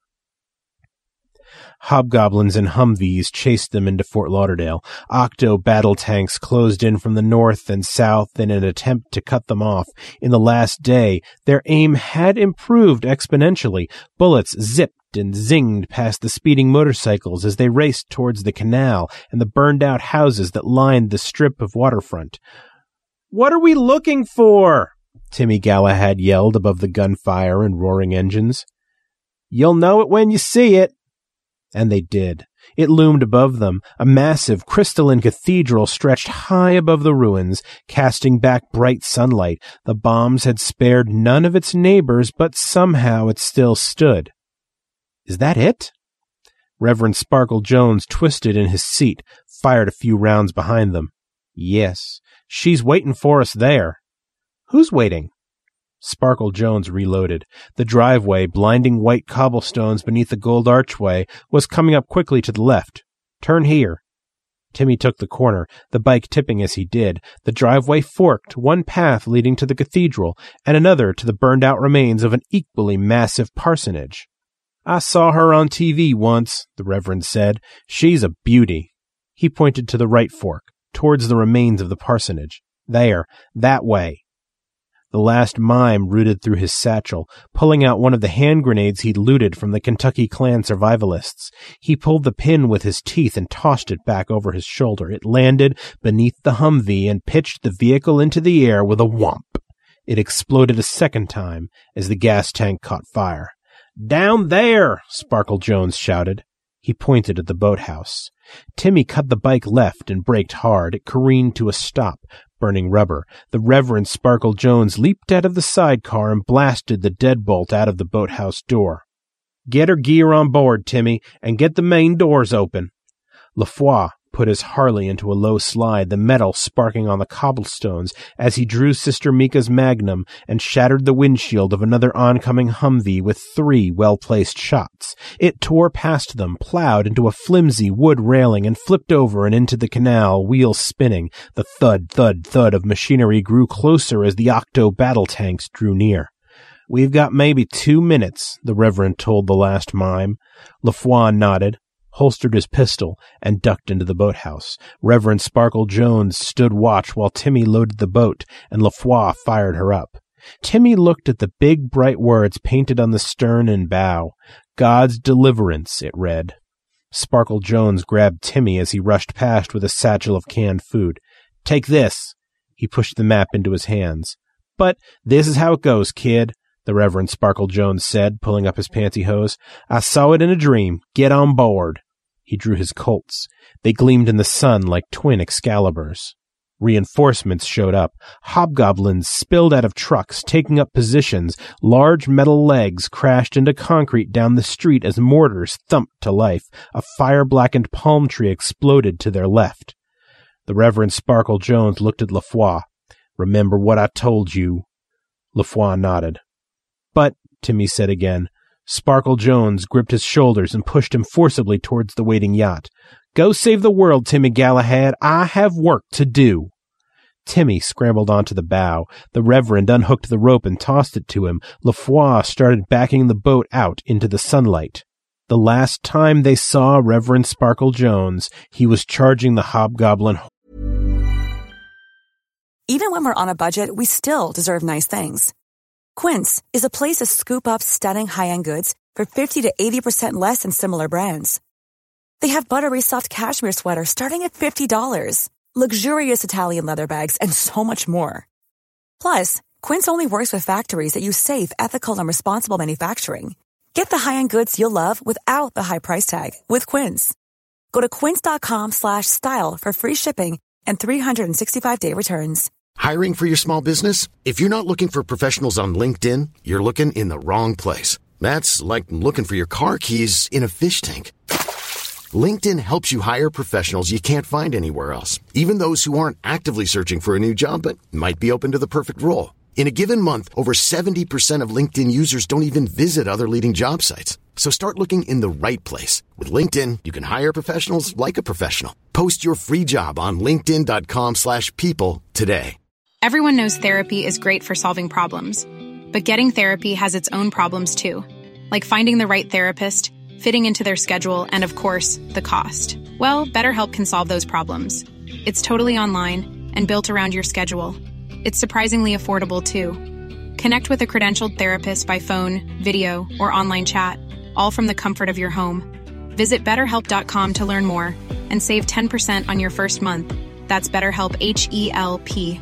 Hobgoblins and Humvees chased them into Fort Lauderdale. Octo battle tanks closed in from the north and south in an attempt to cut them off. In the last day, their aim had improved exponentially. Bullets zipped and zinged past the speeding motorcycles as they raced towards the canal and the burned-out houses that lined the strip of waterfront. What are we looking for? Timmy Galahad yelled above the gunfire and roaring engines. You'll know it when you see it. And they did. It loomed above them. A massive crystalline cathedral stretched high above the ruins, casting back bright sunlight. The bombs had spared none of its neighbors, but somehow it still stood. Is that it? Reverend Sparkle Jones twisted in his seat, fired a few rounds behind them. Yes, she's waiting for us there. Who's waiting? Sparkle Jones reloaded. The driveway, blinding white cobblestones beneath the gold archway, was coming up quickly to the left. Turn here. Timmy took the corner, the bike tipping as he did. The driveway forked, one path leading to the cathedral, and another to the burned-out remains of an equally massive parsonage. "I saw her on TV once," the Reverend said. "She's a beauty." He pointed to the right fork, towards the remains of the parsonage. "There, that way." The last mime rooted through his satchel, pulling out one of the hand grenades he'd looted from the Kentucky Klan survivalists. He pulled the pin with his teeth and tossed it back over his shoulder. It landed beneath the Humvee and pitched the vehicle into the air with a whomp. It exploded a second time as the gas tank caught fire. "Down there!" Sparkle Jones shouted. He pointed at the boathouse. Timmy cut the bike left and braked hard. It careened to a stop, burning rubber. The Reverend Sparkle Jones leaped out of the sidecar and blasted the deadbolt out of the boathouse door. "Get her gear on board, Timmy, and get the main doors open." Lafois put his Harley into a low slide, the metal sparking on the cobblestones as he drew Sister Mika's Magnum and shattered the windshield of another oncoming Humvee with 3 well-placed shots. It tore past them, plowed into a flimsy wood railing, and flipped over and into the canal, wheels spinning. The thud, thud, thud of machinery grew closer as the Octo battle tanks drew near. "We've got maybe 2 minutes," the Reverend told the last mime. Lafois nodded, holstered his pistol, and ducked into the boathouse. Reverend Sparkle Jones stood watch while Timmy loaded the boat, and Lafois fired her up. Timmy looked at the big, bright words painted on the stern and bow. "God's Deliverance," it read. Sparkle Jones grabbed Timmy as he rushed past with a satchel of canned food. "Take this." He pushed the map into his hands. "But this is how it goes, kid," the Reverend Sparkle Jones said, pulling up his pantyhose. "I saw it in a dream. Get on board." He drew his Colts. They gleamed in the sun like twin Excaliburs. Reinforcements showed up. Hobgoblins spilled out of trucks, taking up positions. Large metal legs crashed into concrete down the street as mortars thumped to life. A fire-blackened palm tree exploded to their left. The Reverend Sparkle Jones looked at Lafois. "Remember what I told you?" Lafois nodded. "But," Timmy said again. Sparkle Jones gripped his shoulders and pushed him forcibly towards the waiting yacht. "Go save the world, Timmy Galahad. I have work to do." Timmy scrambled onto the bow. The Reverend unhooked the rope and tossed it to him. Lafois started backing the boat out into the sunlight. The last time they saw Reverend Sparkle Jones, he was charging the hobgoblin. Even when we're on a budget, we still deserve nice things. Quince is a place to scoop up stunning high-end goods for 50 to 80% less than similar brands. They have buttery soft cashmere sweaters starting at $50, luxurious Italian leather bags, and so much more. Plus, Quince only works with factories that use safe, ethical, and responsible manufacturing. Get the high-end goods you'll love without the high price tag with Quince. Go to quince.com/style for free shipping and 365-day returns. Hiring for your small business? If you're not looking for professionals on LinkedIn, you're looking in the wrong place. That's like looking for your car keys in a fish tank. LinkedIn helps you hire professionals you can't find anywhere else, even those who aren't actively searching for a new job but might be open to the perfect role. In a given month, over 70% of LinkedIn users don't even visit other leading job sites. So start looking in the right place. With LinkedIn, you can hire professionals like a professional. Post your free job on linkedin.com/people today. Everyone knows therapy is great for solving problems, but getting therapy has its own problems too, like finding the right therapist, fitting into their schedule, and of course, the cost. Well, BetterHelp can solve those problems. It's totally online and built around your schedule. It's surprisingly affordable too. Connect with a credentialed therapist by phone, video, or online chat, all from the comfort of your home. Visit BetterHelp.com to learn more and save 10% on your first month. That's BetterHelp, H-E-L-P.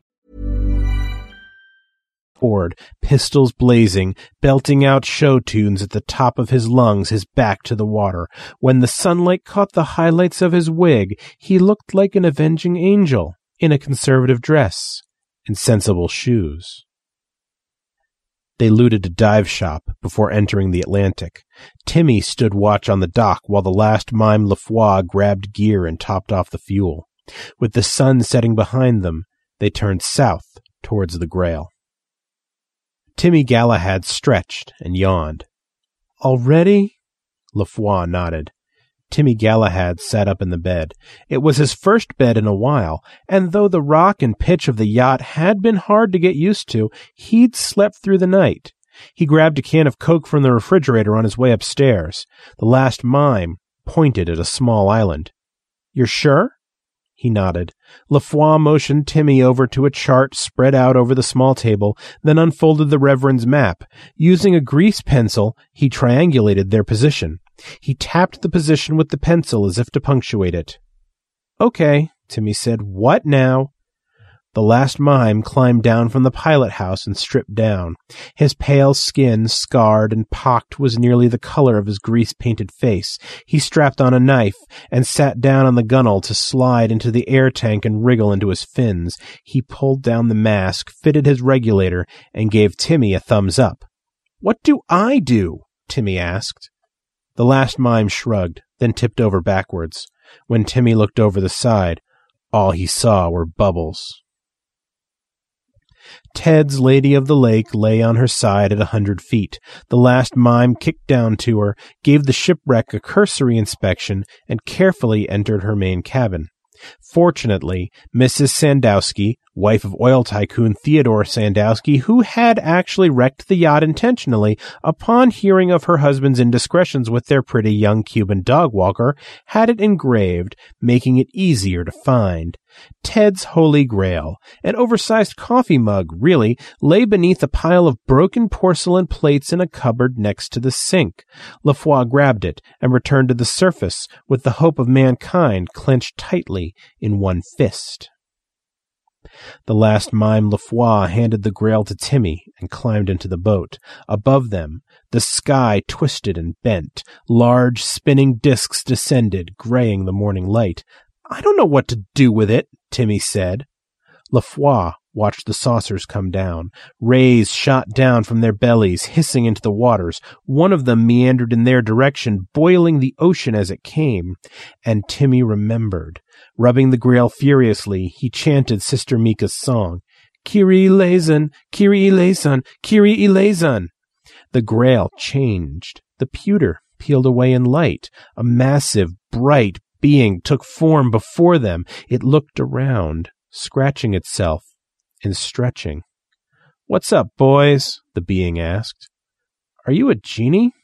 Pistols blazing, belting out show tunes at the top of his lungs, his back to the water. When the sunlight caught the highlights of his wig, he looked like an avenging angel in a conservative dress and sensible shoes. They looted a dive shop before entering the Atlantic. Timmy stood watch on the dock while the last mime Lafois grabbed gear and topped off the fuel. With the sun setting behind them, they turned south towards the Grail. Timmy Galahad stretched and yawned. "Already?" Lafois nodded. Timmy Galahad sat up in the bed. It was his first bed in a while, and though the rock and pitch of the yacht had been hard to get used to, he'd slept through the night. He grabbed a can of Coke from the refrigerator on his way upstairs. The last mime pointed at a small island. "You're sure?" He nodded. Lafoi motioned Timmy over to a chart spread out over the small table, then unfolded the Reverend's map. Using a grease pencil, he triangulated their position. He tapped the position with the pencil as if to punctuate it. "Okay," Timmy said. "What now?" The last mime climbed down from the pilot house and stripped down. His pale skin, scarred and pocked, was nearly the color of his grease-painted face. He strapped on a knife and sat down on the gunwale to slide into the air tank and wriggle into his fins. He pulled down the mask, fitted his regulator, and gave Timmy a thumbs up. "What do I do?" Timmy asked. The last mime shrugged, then tipped over backwards. When Timmy looked over the side, all he saw were bubbles. Ted's Lady of the Lake lay on her side at 100 feet. The last mime kicked down to her, gave the shipwreck a cursory inspection, and carefully entered her main cabin. Fortunately, Mrs. Sandowski, wife of oil tycoon Theodore Sandowski, who had actually wrecked the yacht intentionally, upon hearing of her husband's indiscretions with their pretty young Cuban dog walker, had it engraved, making it easier to find. Ted's Holy Grail, an oversized coffee mug, really, lay beneath a pile of broken porcelain plates in a cupboard next to the sink. Lafoi grabbed it and returned to the surface with the hope of mankind clenched tightly in one fist. The last mime Lafoi handed the Grail to Timmy and climbed into the boat. Above them, the sky twisted and bent. Large spinning discs descended, graying the morning light. "I don't know what to do with it," Timmy said. Lafoi watched the saucers come down. Rays shot down from their bellies, hissing into the waters. One of them meandered in their direction, boiling the ocean as it came. And Timmy remembered. Rubbing the Grail furiously, he chanted Sister Mika's song. "Kyrie eleison, Kyrie eleison, Kyrie eleison." The Grail changed. The pewter peeled away in light. A massive, bright being took form before them. It looked around, scratching itself and stretching. "What's up, boys?" the being asked. "Are you a genie?"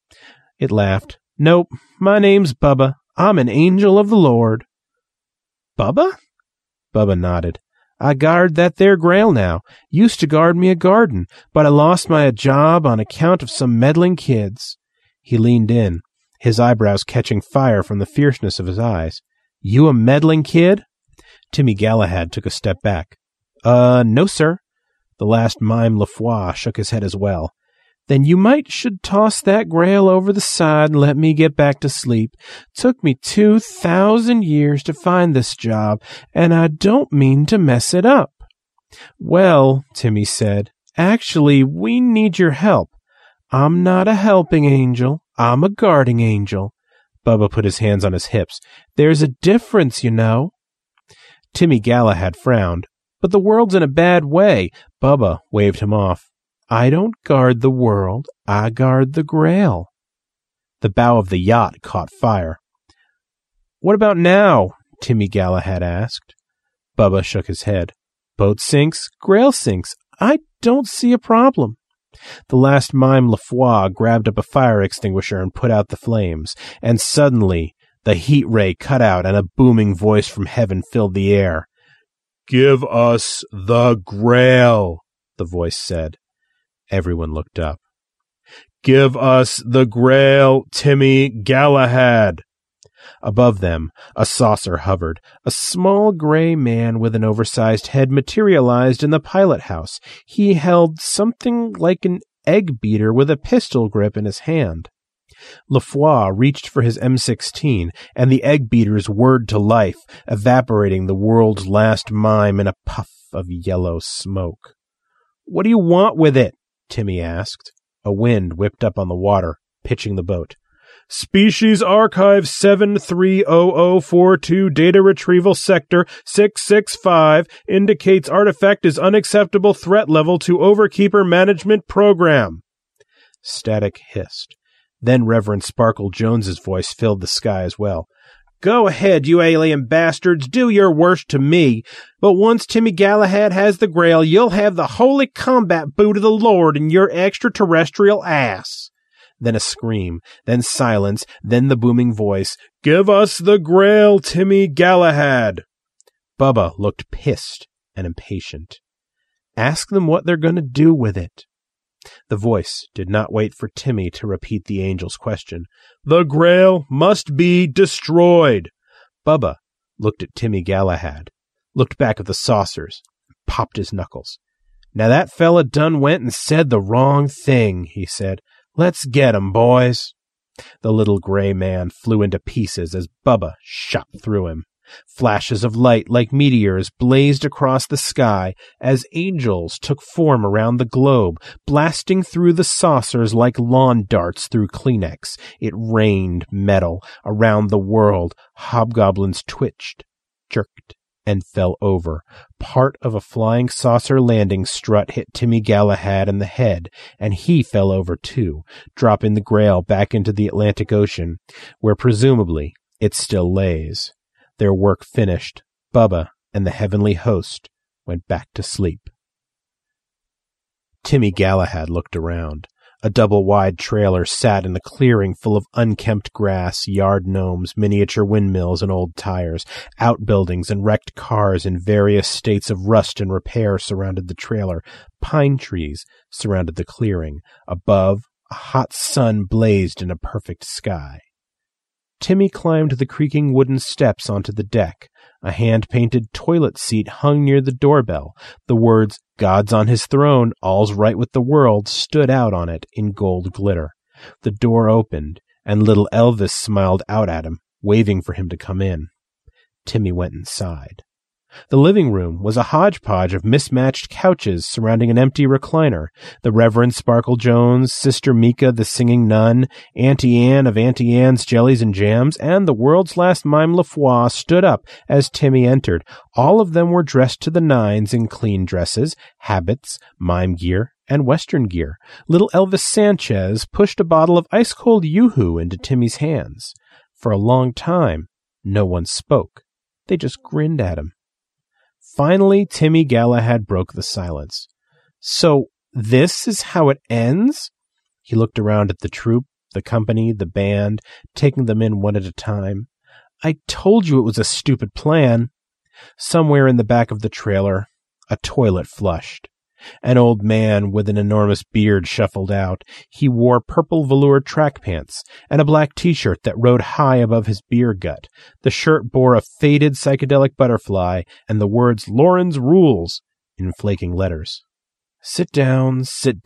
It laughed. "Nope, my name's Bubba. I'm an angel of the Lord." "Bubba?" Bubba nodded. "I guard that there Grail now. Used to guard me a garden, but I lost my job on account of some meddling kids." He leaned in, his eyebrows catching fire from the fierceness of his eyes. "You a meddling kid?" Timmy Galahad took a step back. No, sir." The last mime Lafoi shook his head as well. "Then you might should toss that Grail over the side and let me get back to sleep. Took me 2,000 years to find this job, and I don't mean to mess it up." "Well," Timmy said, "actually, we need your help. I'm not a helping angel. I'm a guarding angel." Bubba put his hands on his hips. "There's a difference, you know." Timmy Galahad frowned. "But the world's in a bad way." Bubba waved him off. "I don't guard the world. I guard the Grail." The bow of the yacht caught fire. "What about now?" Timmy Galahad asked. Bubba shook his head. "Boat sinks, Grail sinks. I don't see a problem." The last mime Lafoi grabbed up a fire extinguisher and put out the flames, and suddenly the heat ray cut out and a booming voice from heaven filled the air. "Give us the Grail," the voice said. Everyone looked up. "Give us the Grail, Timmy Galahad." Above them, a saucer hovered. A small gray man with an oversized head materialized in the pilot house. He held something like an egg beater with a pistol grip in his hand. Lafoi reached for his M16, and the egg beaters whirred to life, evaporating the world's last mime in a puff of yellow smoke. "What do you want with it?" Timmy asked. A wind whipped up on the water, pitching the boat. "Species Archive 730042 Data Retrieval Sector 665 indicates artifact is unacceptable threat level to Overkeeper Management Program." Static hissed. Then Reverend Sparkle Jones's voice filled the sky as well. "Go ahead, you alien bastards, do your worst to me. But once Timmy Galahad has the Grail, you'll have the holy combat boot of the Lord in your extraterrestrial ass." Then a scream, then silence, then the booming voice, "Give us the Grail, Timmy Galahad." Bubba looked pissed and impatient. "Ask them what they're going to do with it." The voice did not wait for Timmy to repeat the angel's question. "The Grail must be destroyed." Bubba looked at Timmy Galahad, looked back at the saucers, and popped his knuckles. "Now that fella done went and said the wrong thing," he said. "Let's get 'em, boys." The little gray man flew into pieces as Bubba shot through him. Flashes of light like meteors blazed across the sky as angels took form around the globe, blasting through the saucers like lawn darts through Kleenex. It rained metal around the world. Hobgoblins twitched, jerked, and fell over. Part of a flying saucer landing strut hit Timmy Galahad in the head, and he fell over too, dropping the Grail back into the Atlantic Ocean, where presumably it still lays. Their work finished, Bubba and the heavenly host went back to sleep. Timmy Galahad looked around. A double-wide trailer sat in a clearing full of unkempt grass, yard gnomes, miniature windmills, and old tires. Outbuildings and wrecked cars in various states of rust and repair surrounded the trailer. Pine trees surrounded the clearing. Above, a hot sun blazed in a perfect sky. Timmy climbed the creaking wooden steps onto the deck. A hand-painted toilet seat hung near the doorbell. The words, "God's on his throne, all's right with the world," stood out on it in gold glitter. The door opened, and little Elvis smiled out at him, waving for him to come in. Timmy went inside. The living room was a hodgepodge of mismatched couches surrounding an empty recliner. The Reverend Sparkle Jones, Sister Mika the singing nun, Auntie Anne of Auntie Anne's Jellies and Jams, and the world's last Mime Lafoy stood up as Timmy entered. All of them were dressed to the nines in clean dresses, habits, mime gear, and Western gear. Little Elvis Sanchez pushed a bottle of ice-cold Yoo-hoo into Timmy's hands. For a long time, no one spoke. They just grinned at him. Finally, Timmy Galahad broke the silence. "So, this is how it ends?" He looked around at the troupe, the company, the band, taking them in one at a time. "I told you it was a stupid plan." Somewhere in the back of the trailer, a toilet flushed. An old man with an enormous beard shuffled out. He wore purple velour track pants and a black T-shirt that rode high above his beer gut. The shirt bore a faded psychedelic butterfly and the words "Lauren's Rules" in flaking letters. Sit down,"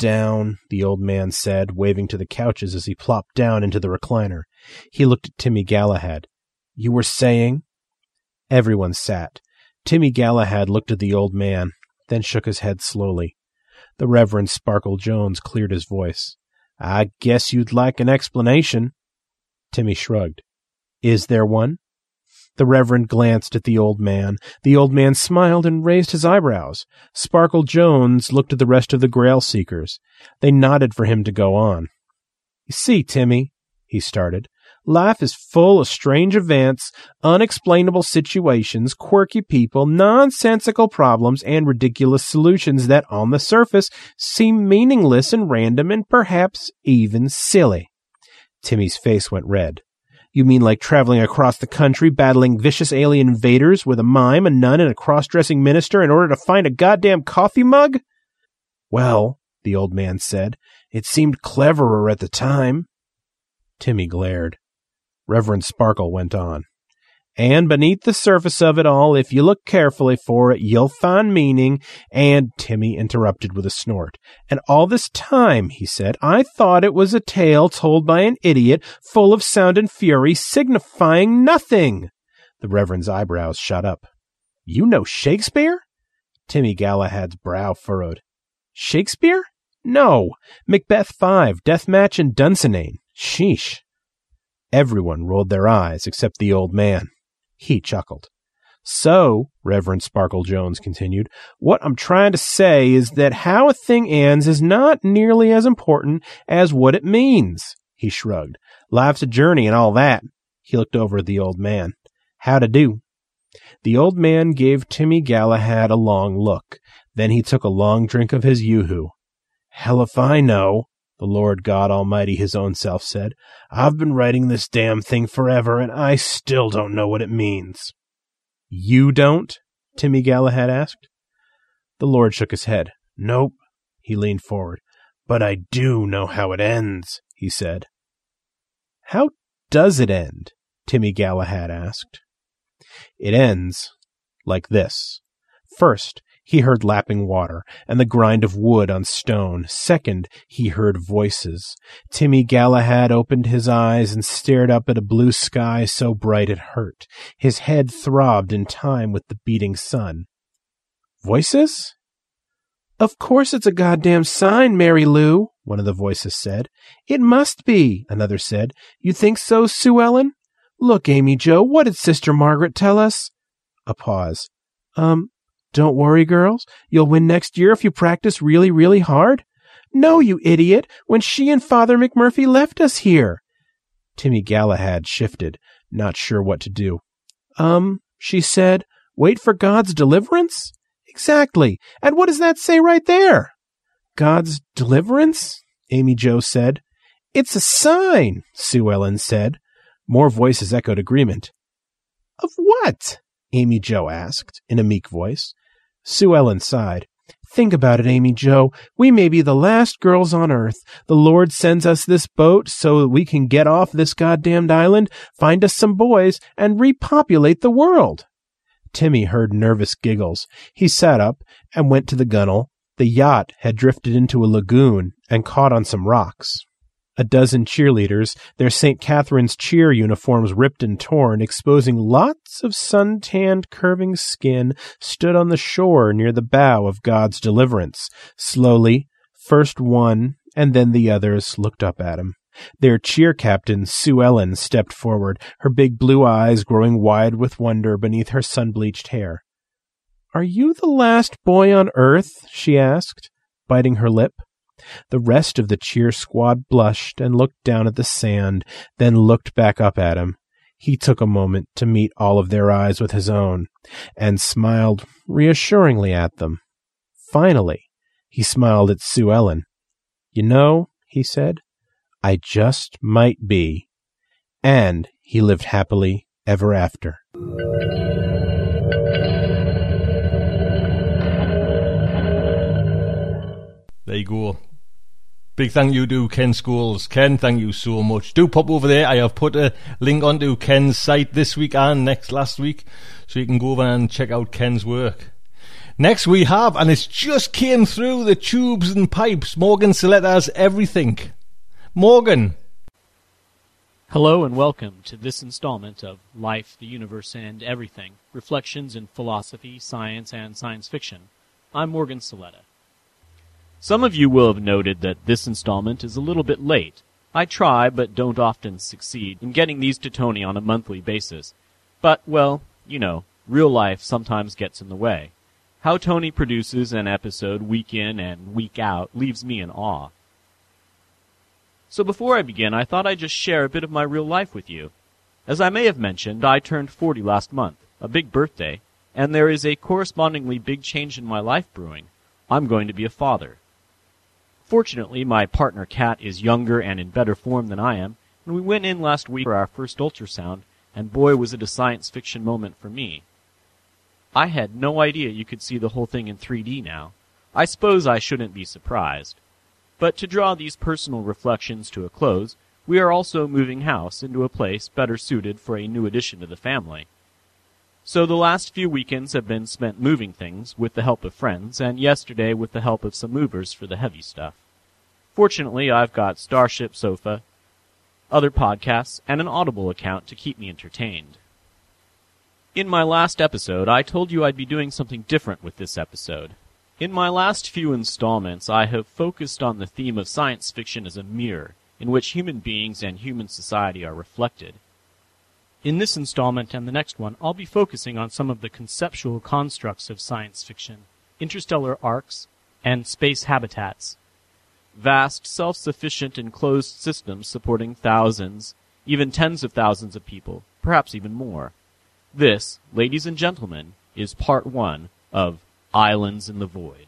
the old man said, waving to the couches as he plopped down into the recliner. He looked at Timmy Galahad. "You were saying?" Everyone sat. Timmy Galahad looked at the old man, then shook his head slowly. The Reverend Sparkle Jones cleared his voice. "I guess you'd like an explanation." Timmy shrugged. "Is there one?" The Reverend glanced at the old man. The old man smiled and raised his eyebrows. Sparkle Jones looked at the rest of the Grail Seekers. They nodded for him to go on. "You see, Timmy," he started, "life is full of strange events, unexplainable situations, quirky people, nonsensical problems, and ridiculous solutions that, on the surface, seem meaningless and random and perhaps even silly." Timmy's face went red. "You mean like traveling across the country, battling vicious alien invaders with a mime, a nun, and a cross-dressing minister in order to find a goddamn coffee mug?" "Well," the old man said, "it seemed cleverer at the time." Timmy glared. Reverend Sparkle went on. "And beneath the surface of it all, if you look carefully for it, you'll find meaning." And Timmy interrupted with a snort. "And all this time," he said, "I thought it was a tale told by an idiot, full of sound and fury, signifying nothing." The Reverend's eyebrows shot up. "You know Shakespeare?" Timmy Galahad's brow furrowed. "Shakespeare? No. Macbeth 5, Deathmatch, and Dunsinane. Sheesh." Everyone rolled their eyes except the old man. He chuckled. "So," Reverend Sparkle Jones continued, "what I'm trying to say is that how a thing ends is not nearly as important as what it means." He shrugged. Life's a journey and all that. He looked over at the old man. How'd I do? The old man gave Timmy Galahad a long look. Then he took a long drink of his yoo-hoo. Hell if I know, the Lord God Almighty his own self said. I've been writing this damn thing forever, and I still don't know what it means. You don't? Timmy Galahad asked. The Lord shook his head. Nope. He leaned forward. But I do know how it ends, he said. How does it end? Timmy Galahad asked. It ends like this. First, he heard lapping water and the grind of wood on stone. Second, he heard voices. Timmy Galahad opened his eyes and stared up at a blue sky so bright it hurt. His head throbbed in time with the beating sun. Voices? Of course it's a goddamn sign, Mary Lou, one of the voices said. It must be, another said. You think so, Sue Ellen? Look, Amy Jo, what did Sister Margaret tell us? A pause. Don't worry, girls. You'll win next year if you practice really, really hard. No, you idiot, when she and Father McMurphy left us here. Timmy Galahad shifted, not sure what to do. She said, wait for God's deliverance? Exactly. And what does that say right there? God's deliverance? Amy Jo said. It's a sign, Sue Ellen said. More voices echoed agreement. Of what? Amy Jo asked, in a meek voice. Sue Ellen sighed. Think about it, Amy Jo. We may be the last girls on Earth. The Lord sends us this boat so that we can get off this goddamned island, find us some boys, and repopulate the world. Timmy heard nervous giggles. He sat up and went to the gunwale. The yacht had drifted into a lagoon and caught on some rocks. A dozen cheerleaders, their St. Catherine's cheer uniforms ripped and torn, exposing lots of sun-tanned, curving skin, stood on the shore near the bow of God's deliverance. Slowly, first one and then the others looked up at him. Their cheer captain, Sue Ellen, stepped forward, her big blue eyes growing wide with wonder beneath her sun-bleached hair. Are you the last boy on Earth? She asked, biting her lip. The rest of the cheer squad blushed and looked down at the sand, then looked back up at him. He took a moment to meet all of their eyes with his own, and smiled reassuringly at them. Finally, he smiled at Sue Ellen. You know, he said, I just might be. And he lived happily ever after. There you go. Big thank you to Ken Scholes. Ken, thank you so much. Do pop over there. I have put a link onto Ken's site this week and last week, so you can go over and check out Ken's work. Next we have, and it's just came through the tubes and pipes, Morgan Saletta's Everything. Morgan. Hello and welcome to this installment of Life, the Universe, and Everything, Reflections in Philosophy, Science, and Science Fiction. I'm Morgan Saletta. Some of you will have noted that this installment is a little bit late. I try, but don't often succeed in getting these to Tony on a monthly basis. But, well, you know, real life sometimes gets in the way. How Tony produces an episode week in and week out leaves me in awe. So before I begin, I thought I'd just share a bit of my real life with you. As I may have mentioned, I turned 40 last month, a big birthday, and there is a correspondingly big change in my life brewing. I'm going to be a father. Fortunately, my partner Kat is younger and in better form than I am, and we went in last week for our first ultrasound, and boy was it a science fiction moment for me. I had no idea you could see the whole thing in 3D now. I suppose I shouldn't be surprised. But to draw these personal reflections to a close, we are also moving house into a place better suited for a new addition to the family. So the last few weekends have been spent moving things with the help of friends, and yesterday with the help of some movers for the heavy stuff. Fortunately, I've got Starship Sofa, other podcasts, and an Audible account to keep me entertained. In my last episode, I told you I'd be doing something different with this episode. In my last few installments, I have focused on the theme of science fiction as a mirror, in which human beings and human society are reflected. In this installment and the next one, I'll be focusing on some of the conceptual constructs of science fiction, interstellar arcs, and space habitats. vast, self-sufficient, enclosed systems supporting thousands, even tens of thousands of people, perhaps even more. This, ladies and gentlemen, is part 1 of Islands in the Void.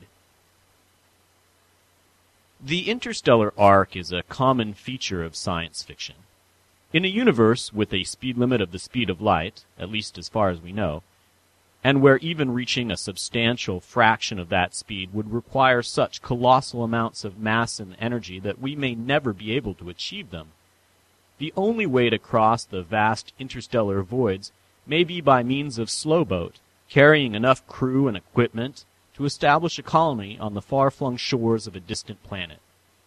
The interstellar arc is a common feature of science fiction. In a universe with a speed limit of the speed of light, at least as far as we know, and where even reaching a substantial fraction of that speed would require such colossal amounts of mass and energy that we may never be able to achieve them, the only way to cross the vast interstellar voids may be by means of slow boat, carrying enough crew and equipment to establish a colony on the far-flung shores of a distant planet.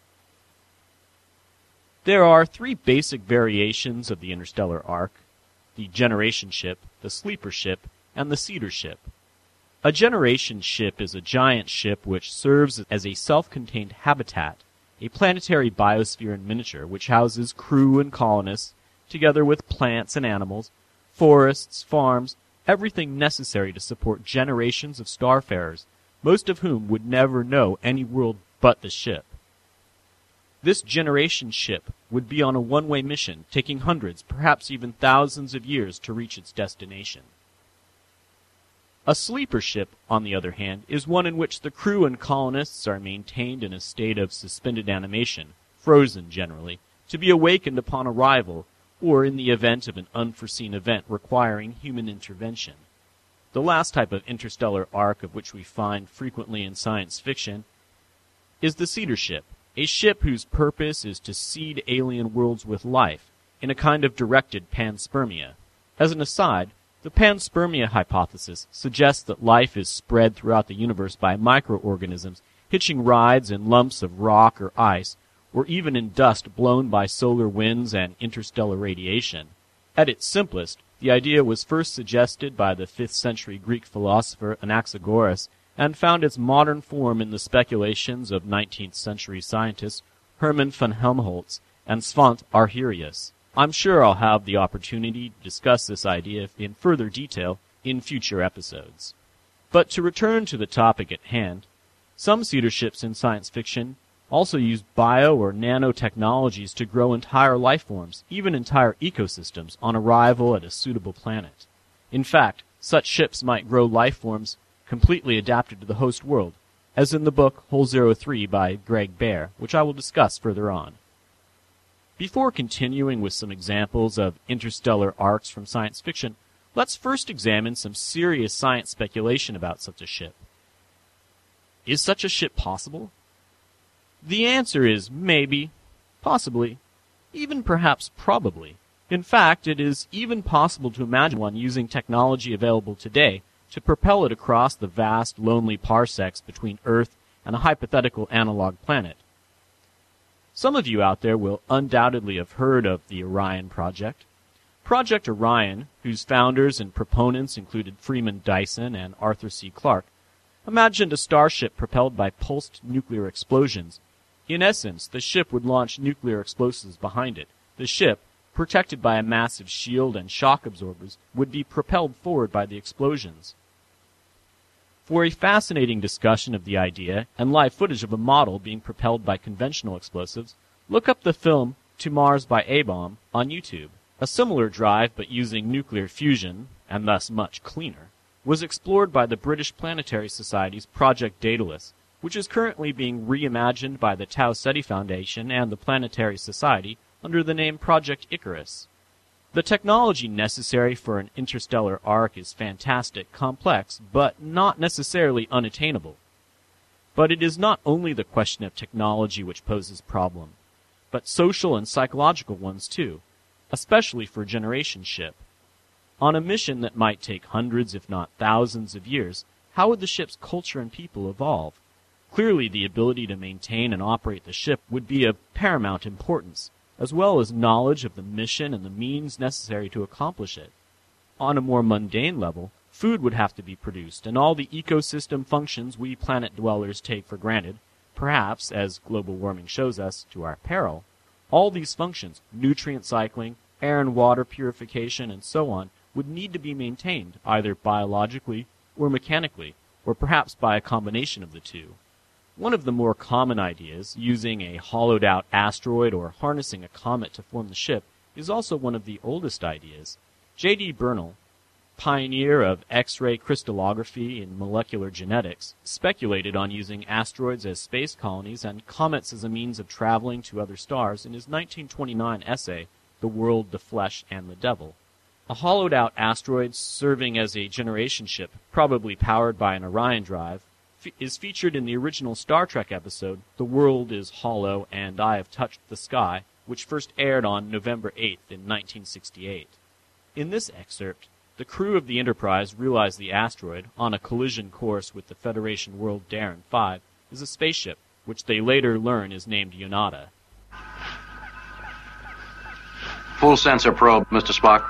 There are 3 basic variations of the interstellar arc: the generation ship, the sleeper ship, and the seeder ship. A generation ship is a giant ship which serves as a self-contained habitat, a planetary biosphere in miniature which houses crew and colonists, together with plants and animals, forests, farms, everything necessary to support generations of starfarers, most of whom would never know any world but the ship. This generation ship would be on a one-way mission, taking hundreds, perhaps even thousands of years to reach its destination. A sleeper ship, on the other hand, is one in which the crew and colonists are maintained in a state of suspended animation, frozen generally, to be awakened upon arrival, or in the event of an unforeseen event requiring human intervention. The last type of interstellar arc of which we find frequently in science fiction is the seeder ship, a ship whose purpose is to seed alien worlds with life, in a kind of directed panspermia. As an aside, the panspermia hypothesis suggests that life is spread throughout the universe by microorganisms hitching rides in lumps of rock or ice, or even in dust blown by solar winds and interstellar radiation. At its simplest, the idea was first suggested by the 5th century Greek philosopher Anaxagoras, and found its modern form in the speculations of 19th century scientists Hermann von Helmholtz and Svante Arrhenius. I'm sure I'll have the opportunity to discuss this idea in further detail in future episodes. But to return to the topic at hand, some seeder ships in science fiction also use bio or nanotechnologies to grow entire life forms, even entire ecosystems, on arrival at a suitable planet. In fact, such ships might grow life forms completely adapted to the host world, as in the book Hole 03 by Greg Bear, which I will discuss further on. Before continuing with some examples of interstellar arcs from science fiction, let's first examine some serious science speculation about such a ship. Is such a ship possible? The answer is maybe, possibly, even perhaps probably. In fact, it is even possible to imagine one using technology available today to propel it across the vast, lonely parsecs between Earth and a hypothetical analog planet. Some of you out there will undoubtedly have heard of the Orion Project. Project Orion, whose founders and proponents included Freeman Dyson and Arthur C. Clarke, imagined a starship propelled by pulsed nuclear explosions. In essence, the ship would launch nuclear explosives behind it. The ship, protected by a massive shield and shock absorbers, would be propelled forward by the explosions. For a fascinating discussion of the idea and live footage of a model being propelled by conventional explosives, look up the film To Mars by A-Bomb on YouTube. A similar drive, but using nuclear fusion, and thus much cleaner, was explored by the British Planetary Society's Project Daedalus, which is currently being reimagined by the Tau Ceti Foundation and the Planetary Society under the name Project Icarus. The technology necessary for an interstellar arc is fantastic, complex, but not necessarily unattainable. But it is not only the question of technology which poses problem, but social and psychological ones too, especially for a generation ship. On a mission that might take hundreds if not thousands of years, how would the ship's culture and people evolve? Clearly the ability to maintain and operate the ship would be of paramount importance, as well as knowledge of the mission and the means necessary to accomplish it. On a more mundane level, food would have to be produced, and all the ecosystem functions we planet dwellers take for granted, perhaps, as global warming shows us, to our peril, all these functions, nutrient cycling, air and water purification, and so on, would need to be maintained, either biologically or mechanically, or perhaps by a combination of the two. One of the more common ideas, using a hollowed-out asteroid or harnessing a comet to form the ship, is also one of the oldest ideas. J.D. Bernal, pioneer of X-ray crystallography in molecular genetics, speculated on using asteroids as space colonies and comets as a means of traveling to other stars in his 1929 essay, The World, the Flesh, and the Devil. A hollowed-out asteroid serving as a generation ship, probably powered by an Orion drive, is featured in the original Star Trek episode, The World is Hollow and I Have Touched the Sky, which first aired on November 8th in 1968. In this excerpt, the crew of the Enterprise realize the asteroid, on a collision course with the Federation world Darren 5, is a spaceship, which they later learn is named Yonada. Full sensor probe, Mr. Spock.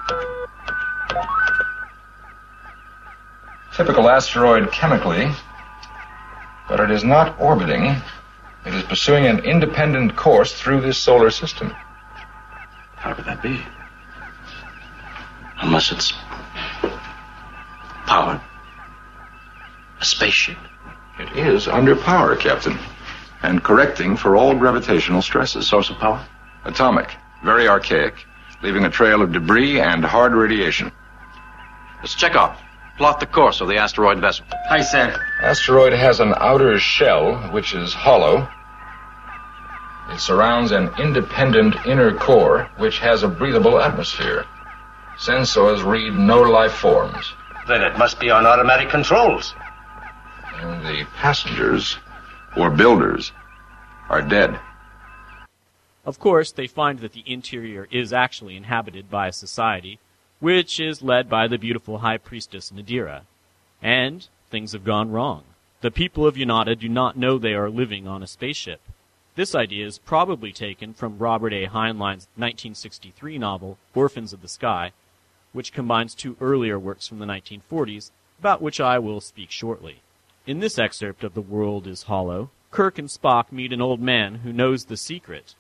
Typical asteroid chemically, but it is not orbiting. It is pursuing an independent course through this solar system. How could that be? Unless it's powered. A spaceship. It is under power, Captain, and correcting for all gravitational stresses. Source of power? Atomic, very archaic, leaving a trail of debris and hard radiation. Let's check off. Plot the course of the asteroid vessel. Hi, sir. Asteroid has an outer shell, which is hollow. It surrounds an independent inner core, which has a breathable atmosphere. Sensors read no life forms. Then it must be on automatic controls. And the passengers, or builders, are dead. Of course, they find that the interior is actually inhabited by a society, which is led by the beautiful High Priestess Nadira. And things have gone wrong. The people of Yonada do not know they are living on a spaceship. This idea is probably taken from Robert A. Heinlein's 1963 novel, Orphans of the Sky, which combines two earlier works from the 1940s, about which I will speak shortly. In this excerpt of The World is Hollow, Kirk and Spock meet an old man who knows the secret.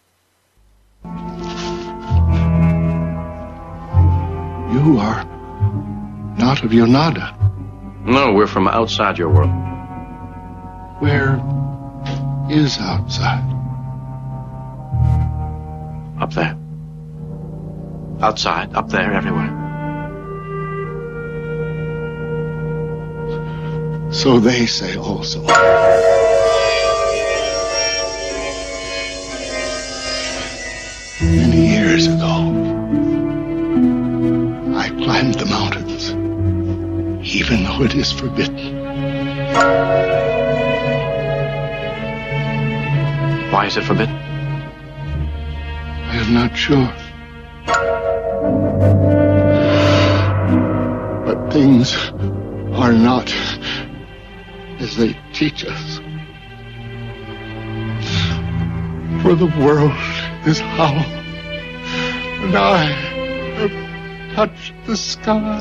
You are not of Yonada. No, we're from outside your world. Where is outside? Up there. Outside, up there, everywhere. So they say also. Many years ago, I climbed the mountains, even though it is forbidden. Why is it forbidden? I am not sure. But things are not as they teach us. For the world is hollow, and I have touched the sky.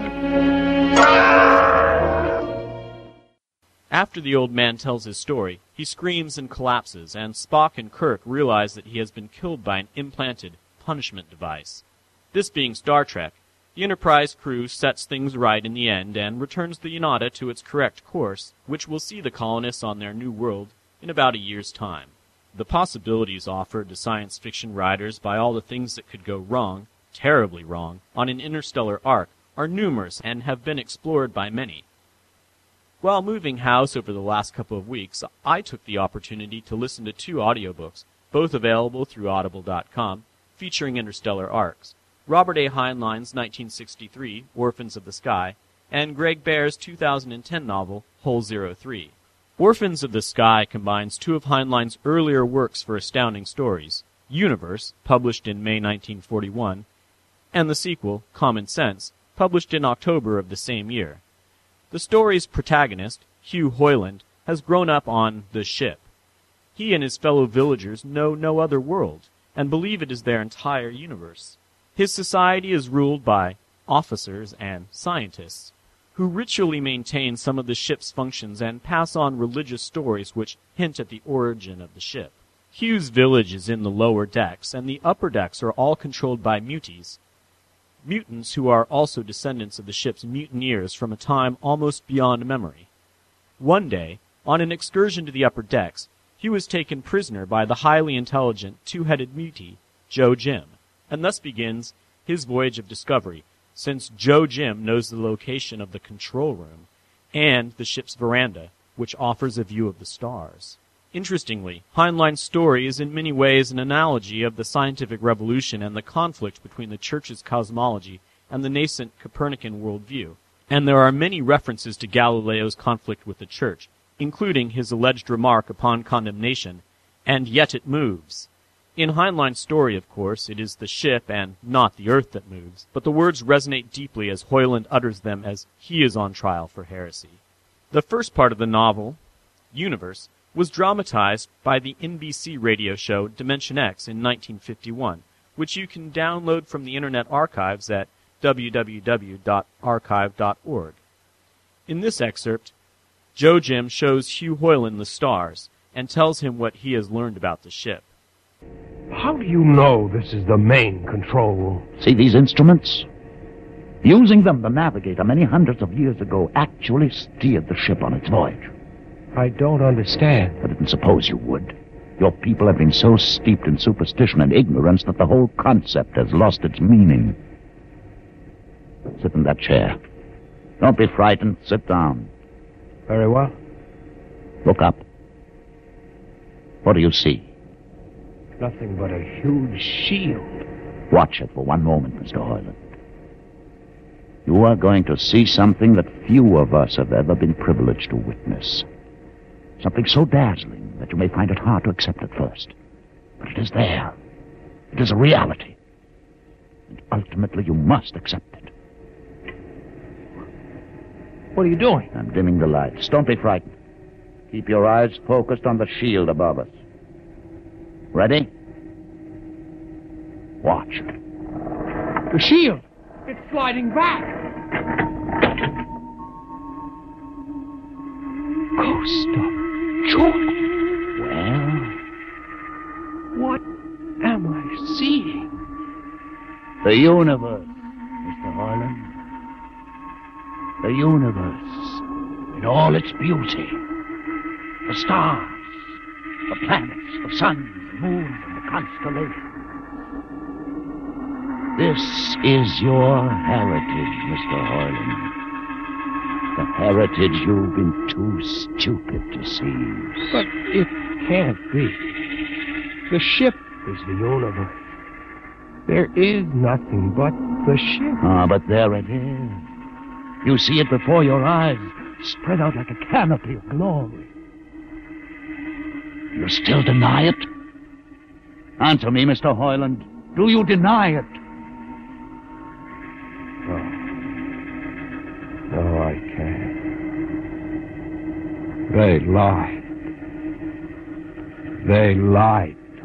After the old man tells his story, he screams and collapses, and Spock and Kirk realize that he has been killed by an implanted punishment device. This being Star Trek, the Enterprise crew sets things right in the end and returns the Yonada to its correct course, which will see the colonists on their new world in about a year's time. The possibilities offered to science fiction writers by all the things that could go wrong, terribly wrong, on an interstellar arc are numerous and have been explored by many. While moving house over the last couple of weeks, I took the opportunity to listen to two audiobooks, both available through Audible.com, featuring interstellar arcs. Robert A. Heinlein's 1963, Orphans of the Sky, and Greg Bear's 2010 novel, Hole 03. Orphans of the Sky combines two of Heinlein's earlier works for Astounding Stories, Universe, published in May 1941, and the sequel, Common Sense, published in October of the same year. The story's protagonist, Hugh Hoyland, has grown up on the ship. He and his fellow villagers know no other world, and believe it is their entire universe. His society is ruled by officers and scientists, who ritually maintain some of the ship's functions and pass on religious stories which hint at the origin of the ship. Hugh's village is in the lower decks, and the upper decks are all controlled by muties, mutants who are also descendants of the ship's mutineers from a time almost beyond memory. One day, on an excursion to the upper decks, he was taken prisoner by the highly intelligent two-headed mutie, Joe Jim, and thus begins his voyage of discovery, since Joe Jim knows the location of the control room and the ship's veranda, which offers a view of the stars. Interestingly, Heinlein's story is in many ways an analogy of the scientific revolution and the conflict between the Church's cosmology and the nascent Copernican worldview, and there are many references to Galileo's conflict with the Church, including his alleged remark upon condemnation, "And yet it moves." In Heinlein's story, of course, it is the ship and not the Earth that moves, but the words resonate deeply as Hoyland utters them as he is on trial for heresy. The first part of the novel, Universe, was dramatized by the NBC radio show Dimension X in 1951, which you can download from the Internet Archives at www.archive.org. In this excerpt, Joe Jim shows Hugh Hoyland the stars and tells him what he has learned about the ship. How do you know this is the main control room? See these instruments? Using them, the navigator, many hundreds of years ago, actually steered the ship on its voyage. I don't understand. I didn't suppose you would. Your people have been so steeped in superstition and ignorance that the whole concept has lost its meaning. Sit in that chair. Don't be frightened. Sit down. Very well. Look up. What do you see? Nothing but a huge shield. Watch it for one moment, Mr. Hoyland. You are going to see something that few of us have ever been privileged to witness. Something so dazzling that you may find it hard to accept at first. But it is there. It is a reality. And ultimately you must accept it. What are you doing? I'm dimming the lights. Don't be frightened. Keep your eyes focused on the shield above us. Ready? Watch. The shield! It's sliding back! Ghost of joy! Well? What am I seeing? The universe, Mr. Hoyland. The universe in all its beauty. The stars, the planets, the suns, the moons, and the constellations. This is your heritage, Mr. Hoyland. The heritage you've been too stupid to see. But it can't be. The ship is the universe. There is nothing but the ship. Ah, but there it is. You see it before your eyes, spread out like a canopy of glory. You still deny it? Answer me, Mr. Hoyland. Do you deny it? No, I can't. They lied. They lied to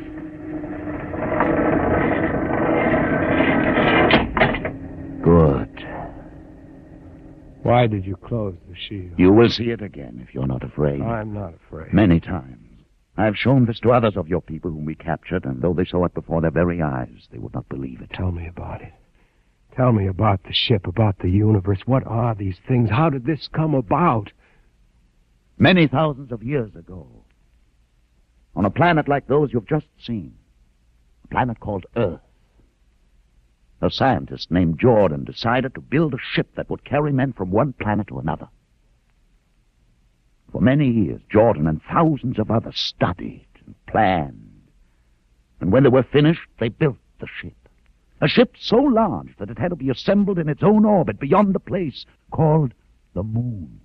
us. Good. Why did you close the shield? You will see it again if you're not afraid. I'm not afraid. Many times. I've shown this to others of your people whom we captured, and though they saw it before their very eyes, they would not believe it. Tell me about it. Tell me about the ship, about the universe. What are these things? How did this come about? Many thousands of years ago, on a planet like those you've just seen, a planet called Earth, a scientist named Jordan decided to build a ship that would carry men from one planet to another. For many years, Jordan and thousands of others studied and planned. And when they were finished, they built the ship. A ship so large that it had to be assembled in its own orbit beyond the place called the moon.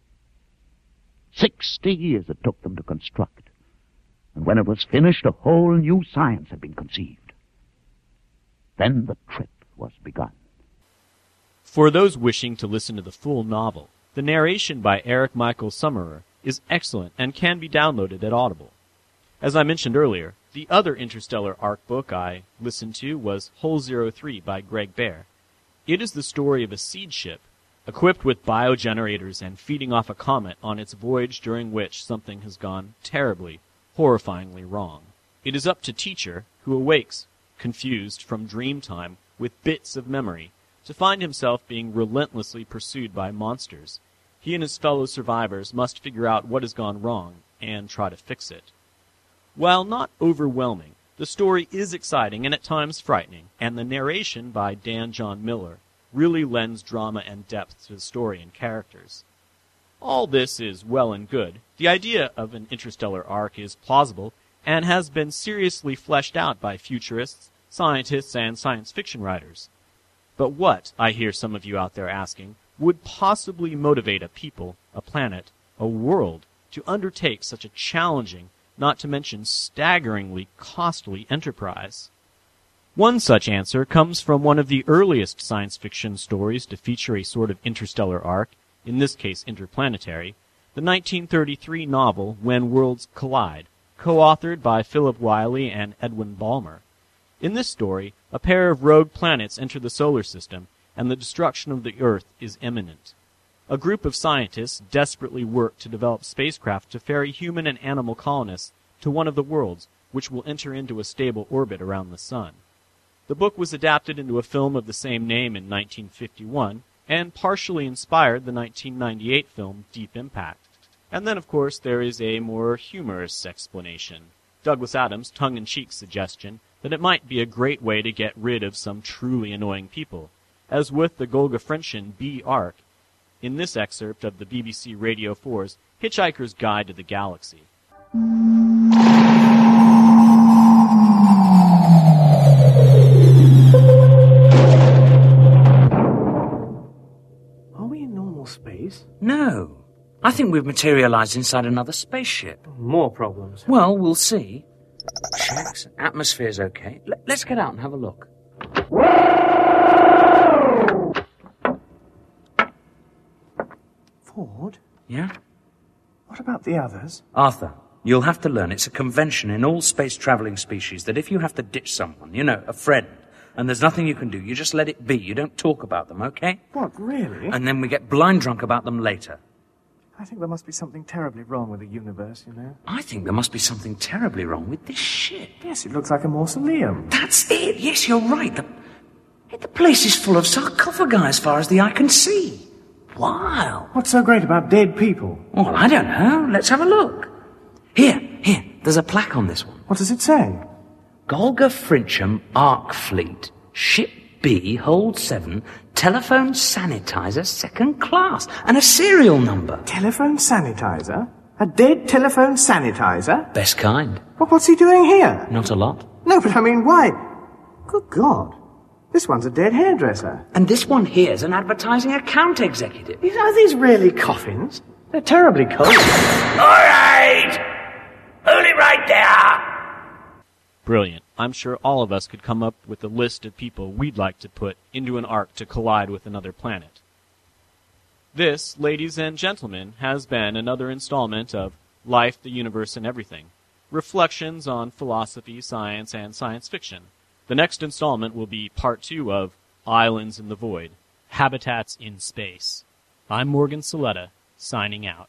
60 years it took them to construct. And when it was finished, a whole new science had been conceived. Then the trip was begun. For those wishing to listen to the full novel, the narration by Eric Michael Summerer is excellent and can be downloaded at Audible. As I mentioned earlier, the other Interstellar arc book I listened to was Hull 03 by Greg Bear. It is the story of a seed ship equipped with biogenerators and feeding off a comet on its voyage during which something has gone terribly, horrifyingly wrong. It is up to Teacher, who awakes, confused from dream time with bits of memory, to find himself being relentlessly pursued by monsters, He and his fellow survivors must figure out what has gone wrong and try to fix it. While not overwhelming, the story is exciting and at times frightening, and the narration by Dan John Miller really lends drama and depth to the story and characters. All this is well and good. The idea of an interstellar arc is plausible and has been seriously fleshed out by futurists, scientists, and science fiction writers. But what, I hear some of you out there asking, would possibly motivate a people, a planet, a world to undertake such a challenging, not to mention staggeringly costly enterprise? One such answer comes from one of the earliest science fiction stories to feature a sort of interstellar arc, in this case interplanetary, the 1933 novel When Worlds Collide, co-authored by Philip Wiley and Edwin Ballmer. In this story, a pair of rogue planets enter the solar system, and the destruction of the Earth is imminent. A group of scientists desperately work to develop spacecraft to ferry human and animal colonists to one of the worlds, which will enter into a stable orbit around the Sun. The book was adapted into a film of the same name in 1951, and partially inspired the 1998 film Deep Impact. And then, of course, there is a more humorous explanation. Douglas Adams' tongue-in-cheek suggestion that it might be a great way to get rid of some truly annoying people, as with the Golgafrenchen B arc, in this excerpt of the BBC Radio 4's Hitchhiker's Guide to the Galaxy. Are we in normal space? No. I think we've materialized inside another spaceship. More problems. Well, we'll see. Checks. Atmosphere's okay. Let's get out and have a look. Ford? Yeah? What about the others? Arthur, you'll have to learn it's a convention in all space-traveling species that if you have to ditch someone, a friend, and there's nothing you can do, you just let it be. You don't talk about them, okay? What, really? And then we get blind drunk about them later. I think there must be something terribly wrong with the universe, I think there must be something terribly wrong with this ship. Yes, it looks like a mausoleum. That's it. Yes, you're right. The place is full of sarcophagi as far as the eye can see. Wow. What's so great about dead people? Well, I don't know. Let's have a look. Here. There's a plaque on this one. What does it say? Golgafrenchen Arc Fleet, Ship B, Hold 7, telephone sanitizer, second class, and a serial number. Telephone sanitizer? A dead telephone sanitizer? Best kind. Well, what's he doing here? Not a lot. No, but I mean, why? Good God. This one's a dead hairdresser. And this one here's an advertising account executive. Are these really coffins? They're terribly cold. All right! Hold it right there! Brilliant. I'm sure all of us could come up with a list of people we'd like to put into an arc to collide with another planet. This, ladies and gentlemen, has been another installment of Life, the Universe, and Everything. Reflections on philosophy, science, and science fiction. The next installment will be part 2 of Islands in the Void, Habitats in Space. I'm Morgan Saletta, signing out.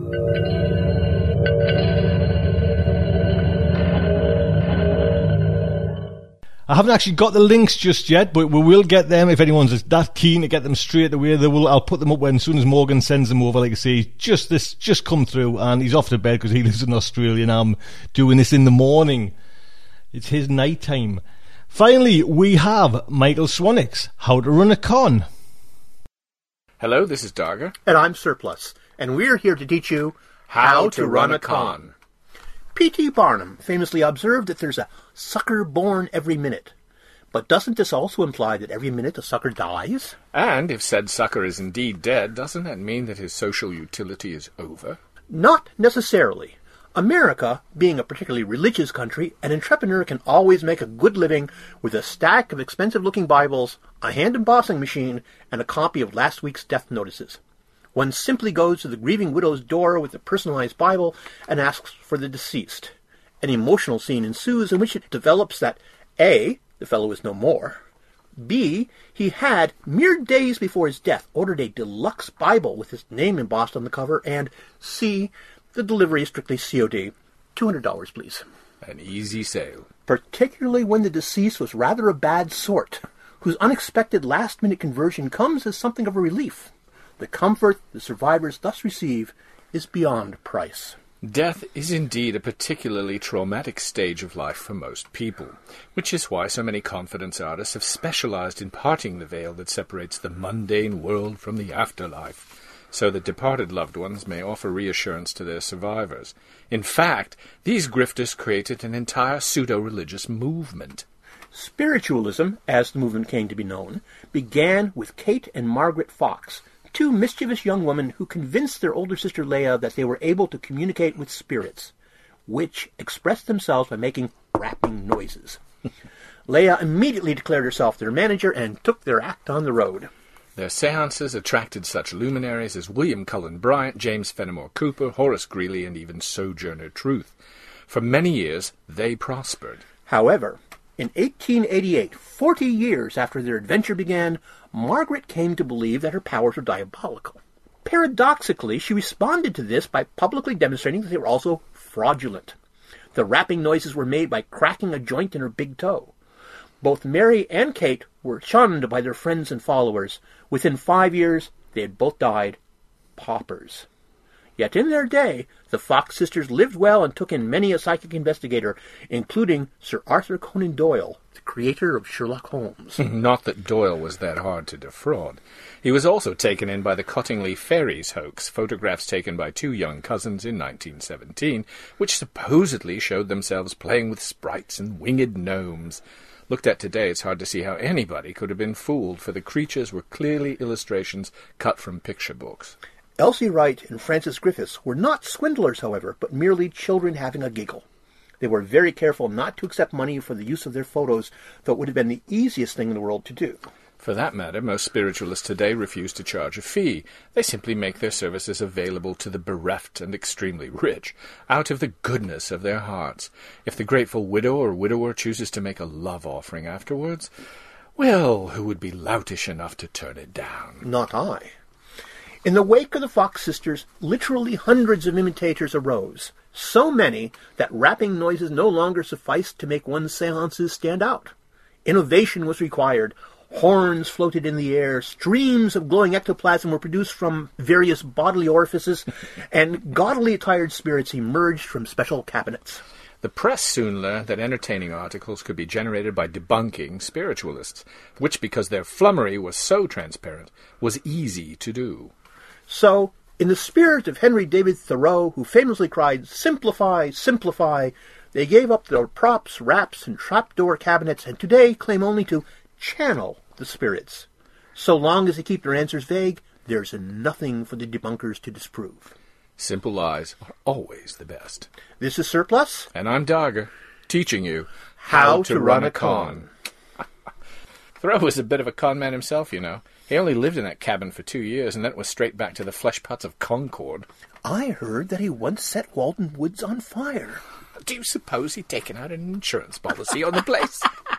I haven't actually got the links just yet, but we will get them. If anyone's that keen to get them straight away, I'll put them up as soon as Morgan sends them over. Like I say, just come through, and he's off to bed because he lives in Australia, and I'm doing this in the morning. It's his night time. Finally, we have Michael Swanwick's How to Run a Con. Hello, this is Darga. And I'm Surplus, and we're here to teach you how to run a con. P.T. Barnum famously observed that there's a sucker born every minute. But doesn't this also imply that every minute a sucker dies? And if said sucker is indeed dead, doesn't that mean that his social utility is over? Not necessarily. America, being a particularly religious country, an entrepreneur can always make a good living with a stack of expensive-looking Bibles, a hand-embossing machine, and a copy of last week's death notices. One simply goes to the grieving widow's door with a personalized Bible and asks for the deceased. An emotional scene ensues in which it develops that A, the fellow is no more, B, he had, mere days before his death, ordered a deluxe Bible with his name embossed on the cover, and C, the delivery is strictly COD. $200, please. An easy sale. Particularly when the deceased was rather a bad sort, whose unexpected last-minute conversion comes as something of a relief. the comfort the survivors thus receive is beyond price. Death is indeed a particularly traumatic stage of life for most people, which is why so many confidence artists have specialized in parting the veil that separates the mundane world from the afterlife, so that departed loved ones may offer reassurance to their survivors. In fact, these grifters created an entire pseudo-religious movement. Spiritualism, as the movement came to be known, began with Kate and Margaret Fox, two mischievous young women who convinced their older sister Leah that they were able to communicate with spirits, which expressed themselves by making rapping noises. Leah immediately declared herself their manager and took their act on the road. Their seances attracted such luminaries as William Cullen Bryant, James Fenimore Cooper, Horace Greeley, and even Sojourner Truth. For many years, they prospered. However, in 1888, 40 years after their adventure began, Margaret came to believe that her powers were diabolical. Paradoxically, she responded to this by publicly demonstrating that they were also fraudulent. The rapping noises were made by cracking a joint in her big toe. Both Mary and Kate were shunned by their friends and followers. Within 5 years, they had both died paupers. Yet in their day, the Fox sisters lived well and took in many a psychic investigator, including Sir Arthur Conan Doyle, the creator of Sherlock Holmes. Not that Doyle was that hard to defraud. He was also taken in by the Cottingley Fairies hoax, photographs taken by two young cousins in 1917, which supposedly showed themselves playing with sprites and winged gnomes. Looked at today, it's hard to see how anybody could have been fooled, for the creatures were clearly illustrations cut from picture books. Elsie Wright and Francis Griffiths were not swindlers, however, but merely children having a giggle. They were very careful not to accept money for the use of their photos, though it would have been the easiest thing in the world to do. For that matter, most spiritualists today refuse to charge a fee. They simply make their services available to the bereft and extremely rich, out of the goodness of their hearts. If the grateful widow or widower chooses to make a love offering afterwards, well, who would be loutish enough to turn it down? Not I. In the wake of the Fox sisters, literally hundreds of imitators arose, so many that rapping noises no longer sufficed to make one's seances stand out. Innovation was required. Horns floated in the air, streams of glowing ectoplasm were produced from various bodily orifices, and gaudily attired spirits emerged from special cabinets. The press soon learned that entertaining articles could be generated by debunking spiritualists, which, because their flummery was so transparent, was easy to do. So, in the spirit of Henry David Thoreau, who famously cried, "Simplify, simplify," they gave up their props, wraps, and trapdoor cabinets, and today claim only to channel the spirits. So long as they keep their answers vague, there's nothing for the debunkers to disprove. Simple lies are always the best. This is Surplus. And I'm Dogger, teaching you how to run a con. Thoreau was a bit of a con man himself, you know. He only lived in that cabin for 2 years, and then it was straight back to the flesh pots of Concord. I heard that he once set Walden Woods on fire. Do you suppose he'd taken out an insurance policy on the place?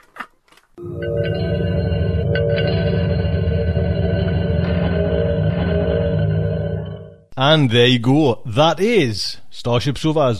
And there you go. That is Starship Sofa's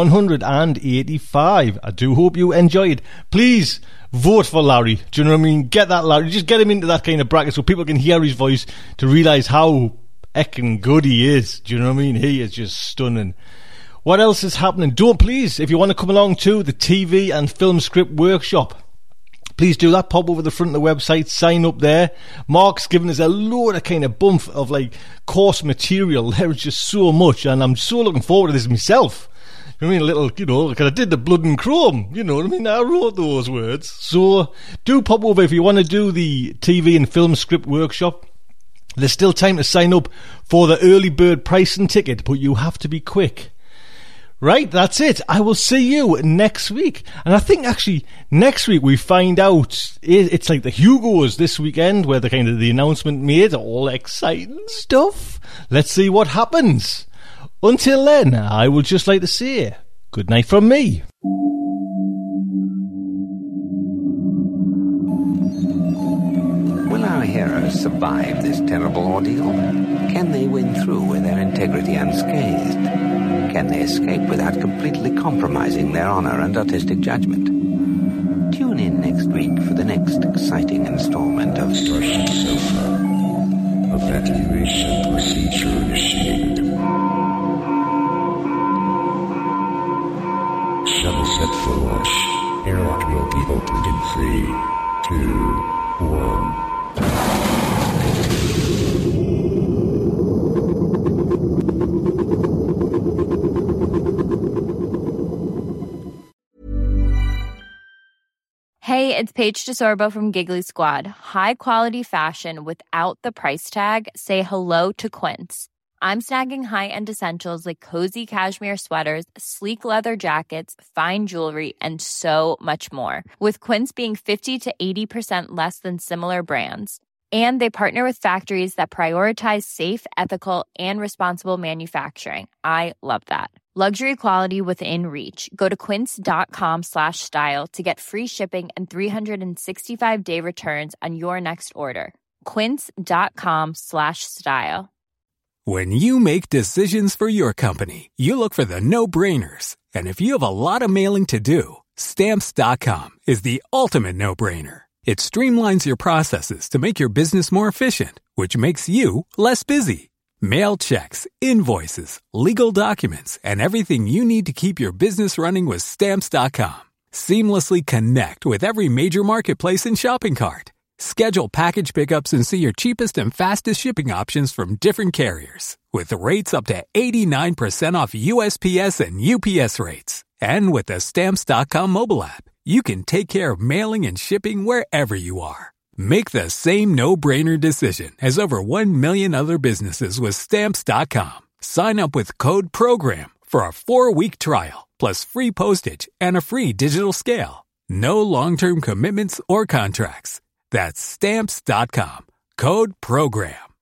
185. I do hope you enjoyed. Please vote for Larry. Do you know what I mean? Get that Larry. Just get him into that kind of bracket so people can hear his voice to realise how heckin' good he is. Do you know what I mean? He is just stunning. What else is happening? Don't, please, if you want to come along to the TV and film script workshop, please do that. Pop over the front of the website, sign up there. Mark's given us a load of kind of bump of like course material. There's just so much, and I'm so looking forward to this myself. I mean, a little, you know, because I did the blood and chrome, you know what I mean? I wrote those words. So do pop over if you want to do the TV and film script workshop. There's still time to sign up for the early bird pricing ticket, but you have to be quick. Right, that's it. I will see you next week. And I think actually next week we find out it's like the Hugos this weekend, where the kind of the announcement made, all exciting stuff. Let's see what happens. Until then, I would just like to say good night from me. Will our heroes survive this terrible ordeal? Can they win through with their integrity unscathed? Can they escape without completely compromising their honor and artistic judgment? Tune in next week for the next exciting installment of Starship Sofa, a Evacuation procedure initiated. Shuttle set for launch. Airlock will be opened in 3, 2, 1. Hey, it's Paige DeSorbo from Giggly Squad. High quality fashion without the price tag. Say hello to Quince. I'm snagging high-end essentials like cozy cashmere sweaters, sleek leather jackets, fine jewelry, and so much more. With Quince being 50 to 80% less than similar brands. And they partner with factories that prioritize safe, ethical, and responsible manufacturing. I love that. Luxury quality within reach. Go to quince.com/style to get free shipping and 365-day returns on your next order. Quince.com/style. When you make decisions for your company, you look for the no-brainers. And if you have a lot of mailing to do, Stamps.com is the ultimate no-brainer. It streamlines your processes to make your business more efficient, which makes you less busy. Mail checks, invoices, legal documents, and everything you need to keep your business running with Stamps.com. Seamlessly connect with every major marketplace and shopping cart. Schedule package pickups and see your cheapest and fastest shipping options from different carriers, with rates up to 89% off USPS and UPS rates. And with the Stamps.com mobile app, you can take care of mailing and shipping wherever you are. Make the same no-brainer decision as over 1 million other businesses with Stamps.com. Sign up with code PROGRAM for a 4-week trial, plus free postage and a free digital scale. No long-term commitments or contracts. That's Stamps.com. Code PROGRAM.